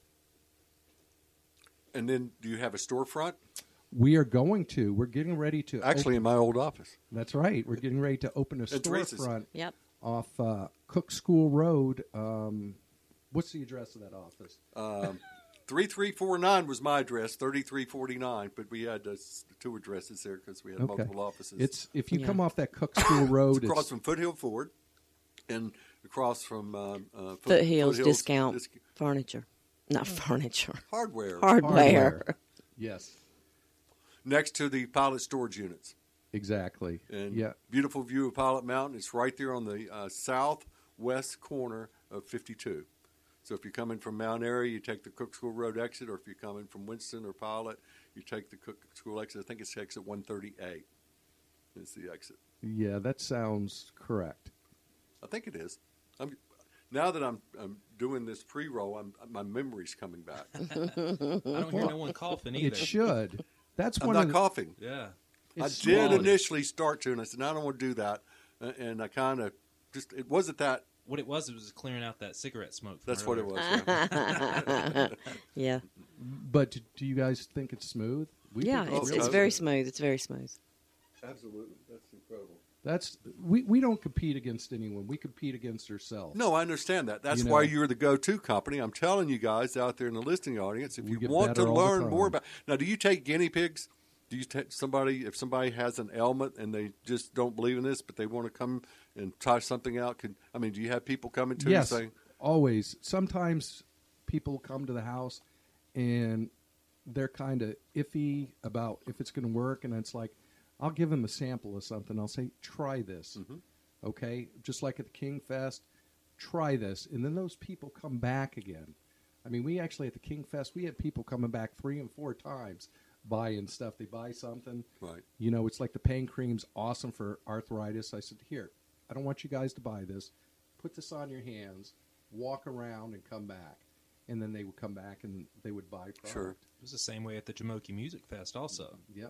And then, do you have a storefront? We are going to. We're getting ready to. Actually, open, in my old office. that's right. We're getting ready to open a At Teresa's. storefront Yep. off uh, Cook School Road. Um, what's the address of that office? Um, thirty-three forty-nine was my address, thirty-three forty-nine, but we had uh, s- two addresses there because we had Okay. multiple offices. It's if you Yeah. come off that Cook School Road. It's across it's, from Foothill Ford and across from um, uh, Foot- Foothills Foothills Discount Dis- Furniture. Not furniture. Hardware. Hardware. Yes, Next to the pilot storage units. exactly. And yeah, beautiful view of Pilot Mountain. It's right there on the uh, southwest corner of fifty-two. So if you're coming from Mount Airy, you take the Cook School Road exit, or if you're coming from Winston or Pilot, you take the Cook School exit. I think it's exit one thirty-eight. Is the exit. yeah, that sounds correct. I think it is. I'm, now that I'm, I'm doing this pre-roll, I'm, my memory's coming back. I don't hear no one coughing either. It should. That's I'm one not of the, coughing. Yeah. I it's did small. initially start to, and I said, no, I don't want to do that. Uh, And I kind of just, it wasn't that. What it was, it was clearing out that cigarette smoke. From That's what it earlier. was. Yeah. Yeah. But do, do you guys think it's smooth? We Yeah, think it's, really it's smooth. very smooth. It's very smooth. Absolutely. That's incredible. That's we, we don't compete against anyone. We compete against ourselves. No, I understand that. That's You why know. you're the go-to company. I'm telling you guys out there in the listening audience, if We you get want to better all the learn time. more about. Now, do you take guinea pigs? Do you take somebody if somebody has an ailment and they just don't believe in this, but they want to come and try something out? Could I mean, do you have people coming to Yes, you saying, always. Sometimes people come to the house and they're kind of iffy about if it's going to work, and it's like, I'll give them a sample of something. I'll say, try this, Mhm. okay? Just like at the King Fest, try this, and then those people come back again. I mean, we actually at the King Fest, we had people coming back three and four times buying stuff. They buy something. right? You know, it's like the pain cream's awesome for arthritis. I said, here, I don't want you guys to buy this. Put this on your hands, walk around, and come back. And then they would come back and they would buy product. Sure. It was the same way at the Jamoki Music Fest also. Yep.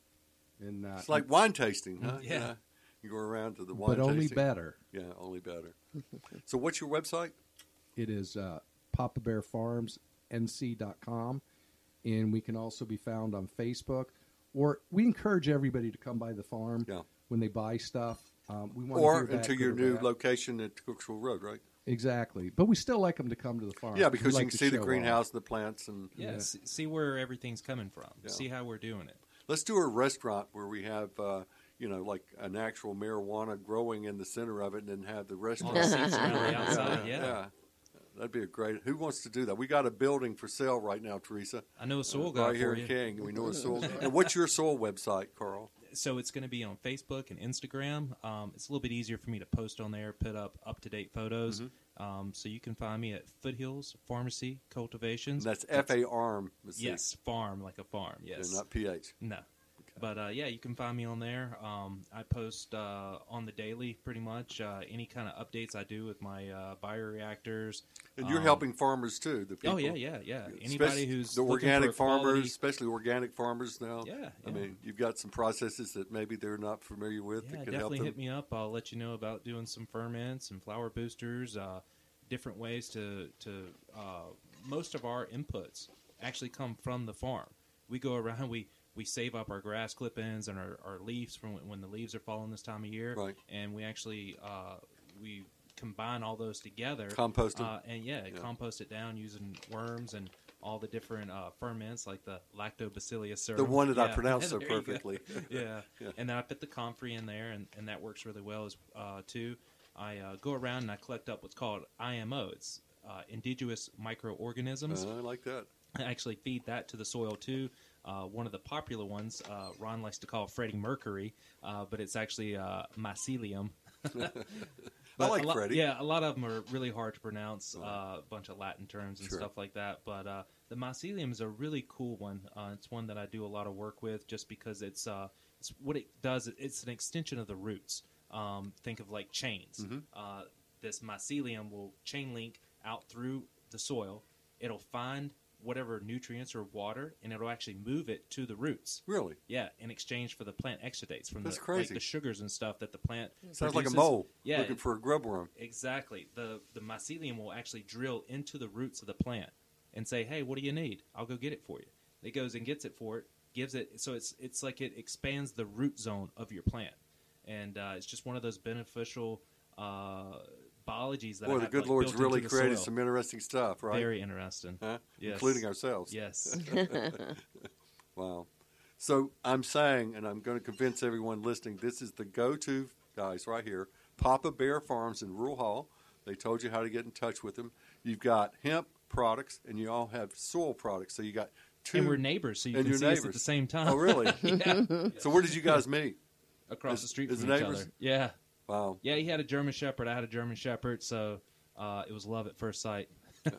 And uh, It's like wine tasting, huh? Yeah. You go around to the wine but only tasting. better. Yeah, only better. So, what's your website? It is uh, Papa Bear Farms N C dot com, and we can also be found on Facebook. Or we encourage everybody to come by the farm Yeah. when they buy stuff. Um, we want Or to hear into back, your good or new bad. location at Cooksville Road, right? Exactly, but we still like them to come to the farm. Yeah, We because like you can to see the show off. greenhouse, the plants, and Yeah, Yeah. See, see where everything's coming from. Yeah. See how we're doing it. let's do a restaurant where we have, uh, you know, like an actual marijuana growing in the center of it, and then have the All restaurant. the seats around the outside. yeah, Yeah. that'd be a great. Who wants to do that? We got a building for sale right now, Teresa. I know a soil guy right here for in you. King. We know a soil. And what's your soil website, Carl? So it's going to be on Facebook and Instagram. Um, it's a little bit easier for me to post on there, put up up-to-date photos. Mm-hmm. Um, so you can find me at Foothills Pharmacy Cultivations. That's F A R M. with C. Yes, farm, like a farm, Yeah, yes. not P H. No. But uh, yeah, you can find me on there. Um, I post uh, on the daily, pretty much uh, any kind of updates I do with my uh, bioreactors. And you're Um, helping farmers too. The people, Oh yeah, yeah, yeah. Anybody Especially who's the looking organic for a farmers, quality- especially organic farmers now. Yeah, I yeah. mean, you've got some processes that maybe they're not familiar with Yeah, that could help definitely them. hit me up. I'll let you know about doing some ferments and flower boosters, uh, different ways to to. Uh, most of our inputs actually come from the farm. We go around, we we save up our grass clippings and our, our leaves from when, when the leaves are falling this time of year, Right. and we actually uh, we combine all those together, Compost 'em. uh, and yeah, Yeah. compost it down using worms and all the different uh, ferments like the lactobacillus The serum. one that I Yeah. pronounced so There you go. perfectly. yeah. Yeah. And then I put the comfrey in there, and, and that works really well as uh, too. I uh, go around and I collect up what's called I M O. It's uh, indigenous microorganisms. Uh, I like that. I actually feed that to the soil too. Uh, one of the popular ones, uh, Ron likes to call Freddie Mercury, uh, but it's actually uh, mycelium. I But like a lot, Freddie. Yeah, a lot of them are really hard to pronounce, uh, a bunch of Latin terms and Sure. stuff like that. But uh, the mycelium is a really cool one. Uh, it's one that I do a lot of work with just because it's, uh, it's what it does. It's an extension of the roots. Um, think of like chains. Mm-hmm. Uh, this mycelium will chain link out through the soil. It'll find whatever nutrients or water, and it'll actually move it to the roots. Really? Yeah, in exchange for the plant exudates from That's the crazy. like the sugars and stuff that the plant Sounds like a produces. mole Yeah, looking for a grub worm. exactly. The the mycelium will actually drill into the roots of the plant and say, "Hey, what do you need? I'll go get it for you." It goes and gets it for it, gives it. So it's it's like it expands the root zone of your plant, and uh, it's just one of those beneficial uh, biologies that I Boy, the have, good like, Lord's built really into the created soil. some interesting stuff, right? Very interesting. Huh? Yes. Including ourselves. Yes. Wow. So I'm saying, and I'm going to convince everyone listening, this is the go-to, guys, right here. Papa Bear Farms in Rural Hall. They told you how to get in touch with them. You've got hemp products, and you all have soil products. So you got two. And we're neighbors, so you and can your see neighbors. us at the same time. Oh, really? Yeah. So where did you guys meet? Across As- the street as from each neighbors? other. Yeah. Wow. Yeah, he had a German Shepherd. I had a German Shepherd, so uh, it was love at first sight.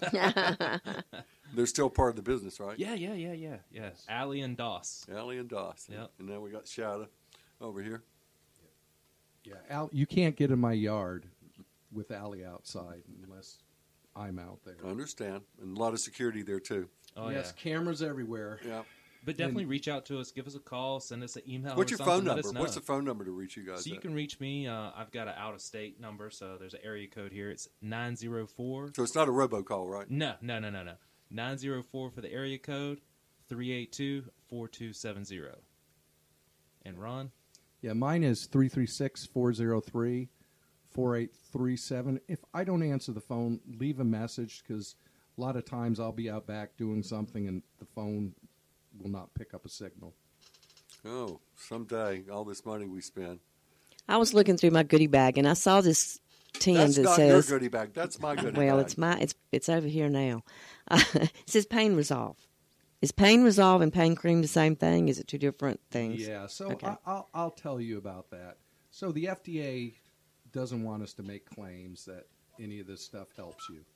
They're still part of the business, right? Yeah, yeah, yeah, yeah, yeah. Allie and Doss. Allie and Doss. Yep. And then we got Shada over here. Yeah, Al, you can't get in my yard with Allie outside unless I'm out there. I understand. And a lot of security there, too. Oh, yes, yeah. cameras everywhere. Yeah. But definitely reach out to us. Give us a call. Send us an email. What's or your something, phone let number? us know. What's the phone number to reach you guys So you at? can reach me. Uh, I've got an out-of-state number, so there's an area code here. It's nine zero four. So it's not a robocall, right? No, no, no, no, no. nine zero four for the area code, three eight two, four two seven zero. And Ron? Yeah, mine is three three six, four zero three, four eight three seven. If I don't answer the phone, leave a message because a lot of times I'll be out back doing something and the phone will not pick up a signal. Oh, someday, all this money we spend. I was looking through my goodie bag and I saw this tin That's that not says, your goodie bag. That's my goodie "Well, bag. it's my it's it's over here now." it says Pain Resolve. Is Pain Resolve and Pain Cream the same thing? Is it two different things? Yeah, so Okay. I, I'll, I'll tell you about that. So the F D A doesn't want us to make claims that any of this stuff helps you.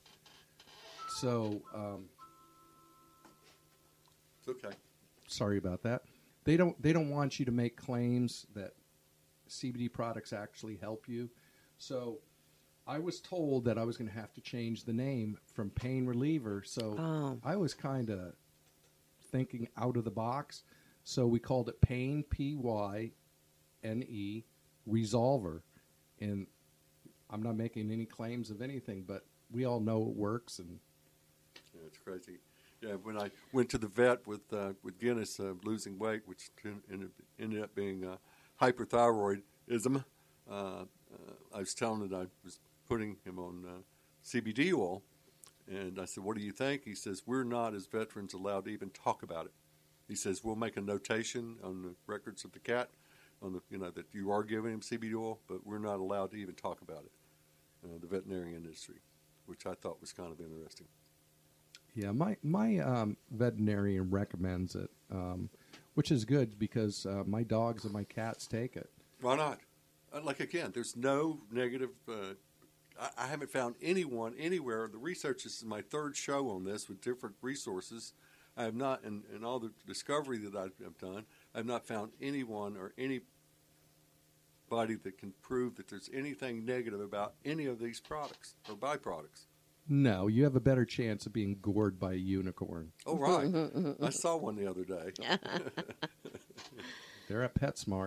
So, um, It's okay. sorry about that. They don't they don't want you to make claims that C B D products actually help you. So I was told that I was going to have to change the name from Pain Reliever. So Oh. I was kind of thinking out of the box. So we called it Pain, P Y N E, Resolver. And I'm not making any claims of anything, but we all know it works. And Yeah, it's crazy. Yeah, when I went to the vet with uh, with Guinness uh, losing weight, which t- ended, ended up being uh, hyperthyroidism, uh, uh, I was telling him that I was putting him on uh, C B D oil, and I said, "What do you think?" He says, "We're not, as veterans, allowed to even talk about it." He says, "We'll make a notation on the records of the cat, on the you know that you are giving him C B D oil, but we're not allowed to even talk about it." Uh, the veterinary industry, which I thought was kind of interesting. yeah, my my um, veterinarian recommends it, um, which is good because uh, my dogs and my cats take it. Why not? Uh, Like again, there's no negative. Uh, I, I haven't found anyone anywhere. The research this is my third show on this with different resources. I have not, in, in all the discovery that I have done, I have not found anyone or anybody that can prove that there's anything negative about any of these products or byproducts. No, you have a better chance of being gored by a unicorn. Oh, right. I saw one the other day. They're at PetSmart.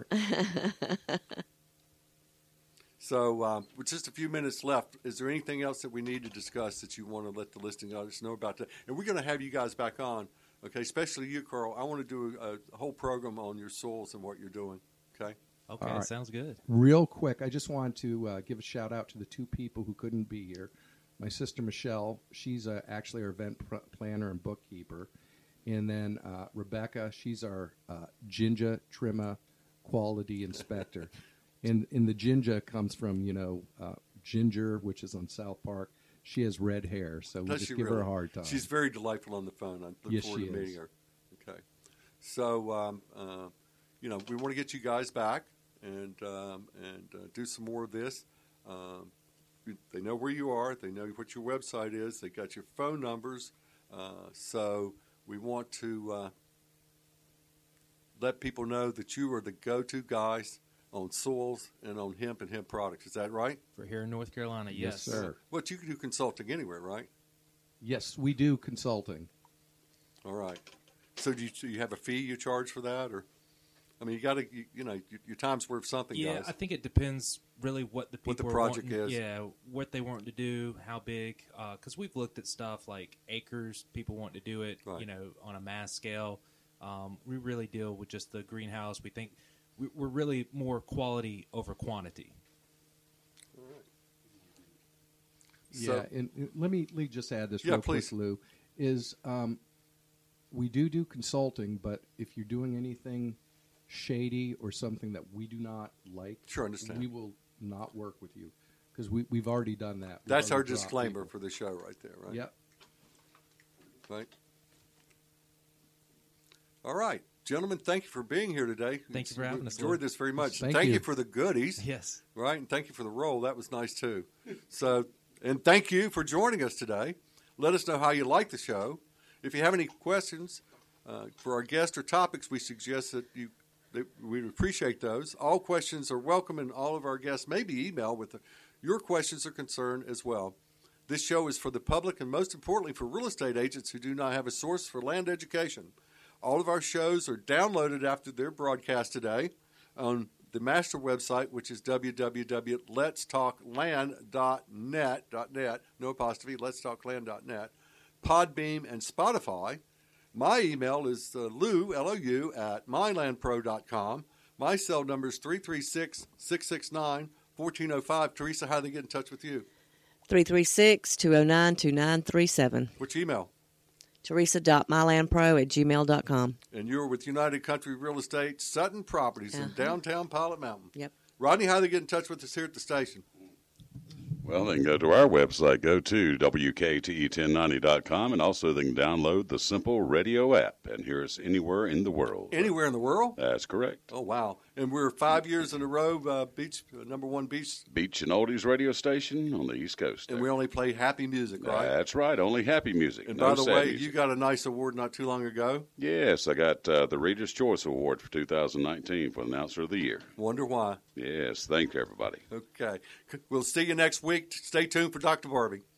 So, um, with just a few minutes left, is there anything else that we need to discuss that you want to let the listening audience know about that? And we're going to have you guys back on, okay? Especially you, Carl. I want to do a, a whole program on your soils and what you're doing, okay? Okay, All right. sounds good. Real quick, I just want to uh, give a shout out to the two people who couldn't be here. My sister Michelle, she's uh, actually our event pr- planner and bookkeeper. And then uh, Rebecca, she's our uh, Ginger Trimmer quality inspector. and, and the Ginger comes from, you know, uh, Ginger, which is on South Park. She has red hair, so we Does just she give her really? a hard time. She's very delightful on the phone. I look Yes, forward she to meeting is. her. Okay. So, um, uh, you know, we want to get you guys back and um, and uh, do some more of this. Um, they know where you are. They know what your website is. They got your phone numbers. Uh, so we want to uh, let people know that you are the go-to guys on soils and on hemp and hemp products. Is that right? For here in North Carolina, yes. Yes, sir. What you can do consulting anywhere, right? Yes, we do consulting. All right. So do you, do you have a fee you charge for that, or? I mean, you got to, you, you know, your, your time's worth something, Yeah, guys. I think it depends really what the people What the are project wanting, is. Yeah, what they want to do, how big. Because we've looked at stuff like acres. People want to do it, Right. you know, on a mass scale. Um, we really deal with just the greenhouse. We think we, we're really more quality over quantity. Yeah, So- and, and let me let me just add this Yeah, real please. quick, Lou. Is um, we do do consulting, but if you're doing anything shady or something that we do not like, Sure, understand. we will not work with you because we we've already done that. We've That's our already dropped disclaimer people. for the show right there, right? Yep. Right. All right. Gentlemen, thank you for being here today. Thank you for having We us, enjoyed Lou. this very much. Thank thank you. you. for the goodies, Yes. right? And thank you for the roll. That was nice, too. So, and thank you for joining us today. Let us know how you like the show. If you have any questions uh, for our guests or topics, we suggest that you that we'd appreciate those. All questions are welcome, and all of our guests may be emailed with your questions or concern as well. This show is for the public and, most importantly, for real estate agents who do not have a source for land education. All of our shows are downloaded after their broadcast today on the master website, which is w w w dot lets talk land dot net, .net, no apostrophe, lets talk land dot net, Podbeam, and Spotify. My email is uh, Lou, L O U, at my land pro dot com. My cell number is three three six, six six nine, one four zero five. Teresa, how do they get in touch with you? three three six, two oh nine, two nine three seven. Which email? Teresa dot my land pro at gmail dot com. And you're with United Country Real Estate, Sutton Properties in Uh-huh. downtown Pilot Mountain. Yep. Rodney, how do they get in touch with us here at the station? Well, they can go to our website, go to W K T E ten ninety dot com, and also they can download the Simple Radio app and hear us anywhere in the world. Anywhere in the world? That's correct. Oh, wow. And we're five years in a row, uh, beach uh, number one beach, Beach and Oldies radio station on the East Coast. and we only play happy music, right? That's right, only happy music. And no by the sad way, music. you got a nice award not too long ago. Yes, I got uh, the Reader's Choice Award for two thousand nineteen for Announcer of the Year. Wonder why. Yes, thank you, everybody. Okay. We'll see you next week. Stay tuned for Doctor Barbie.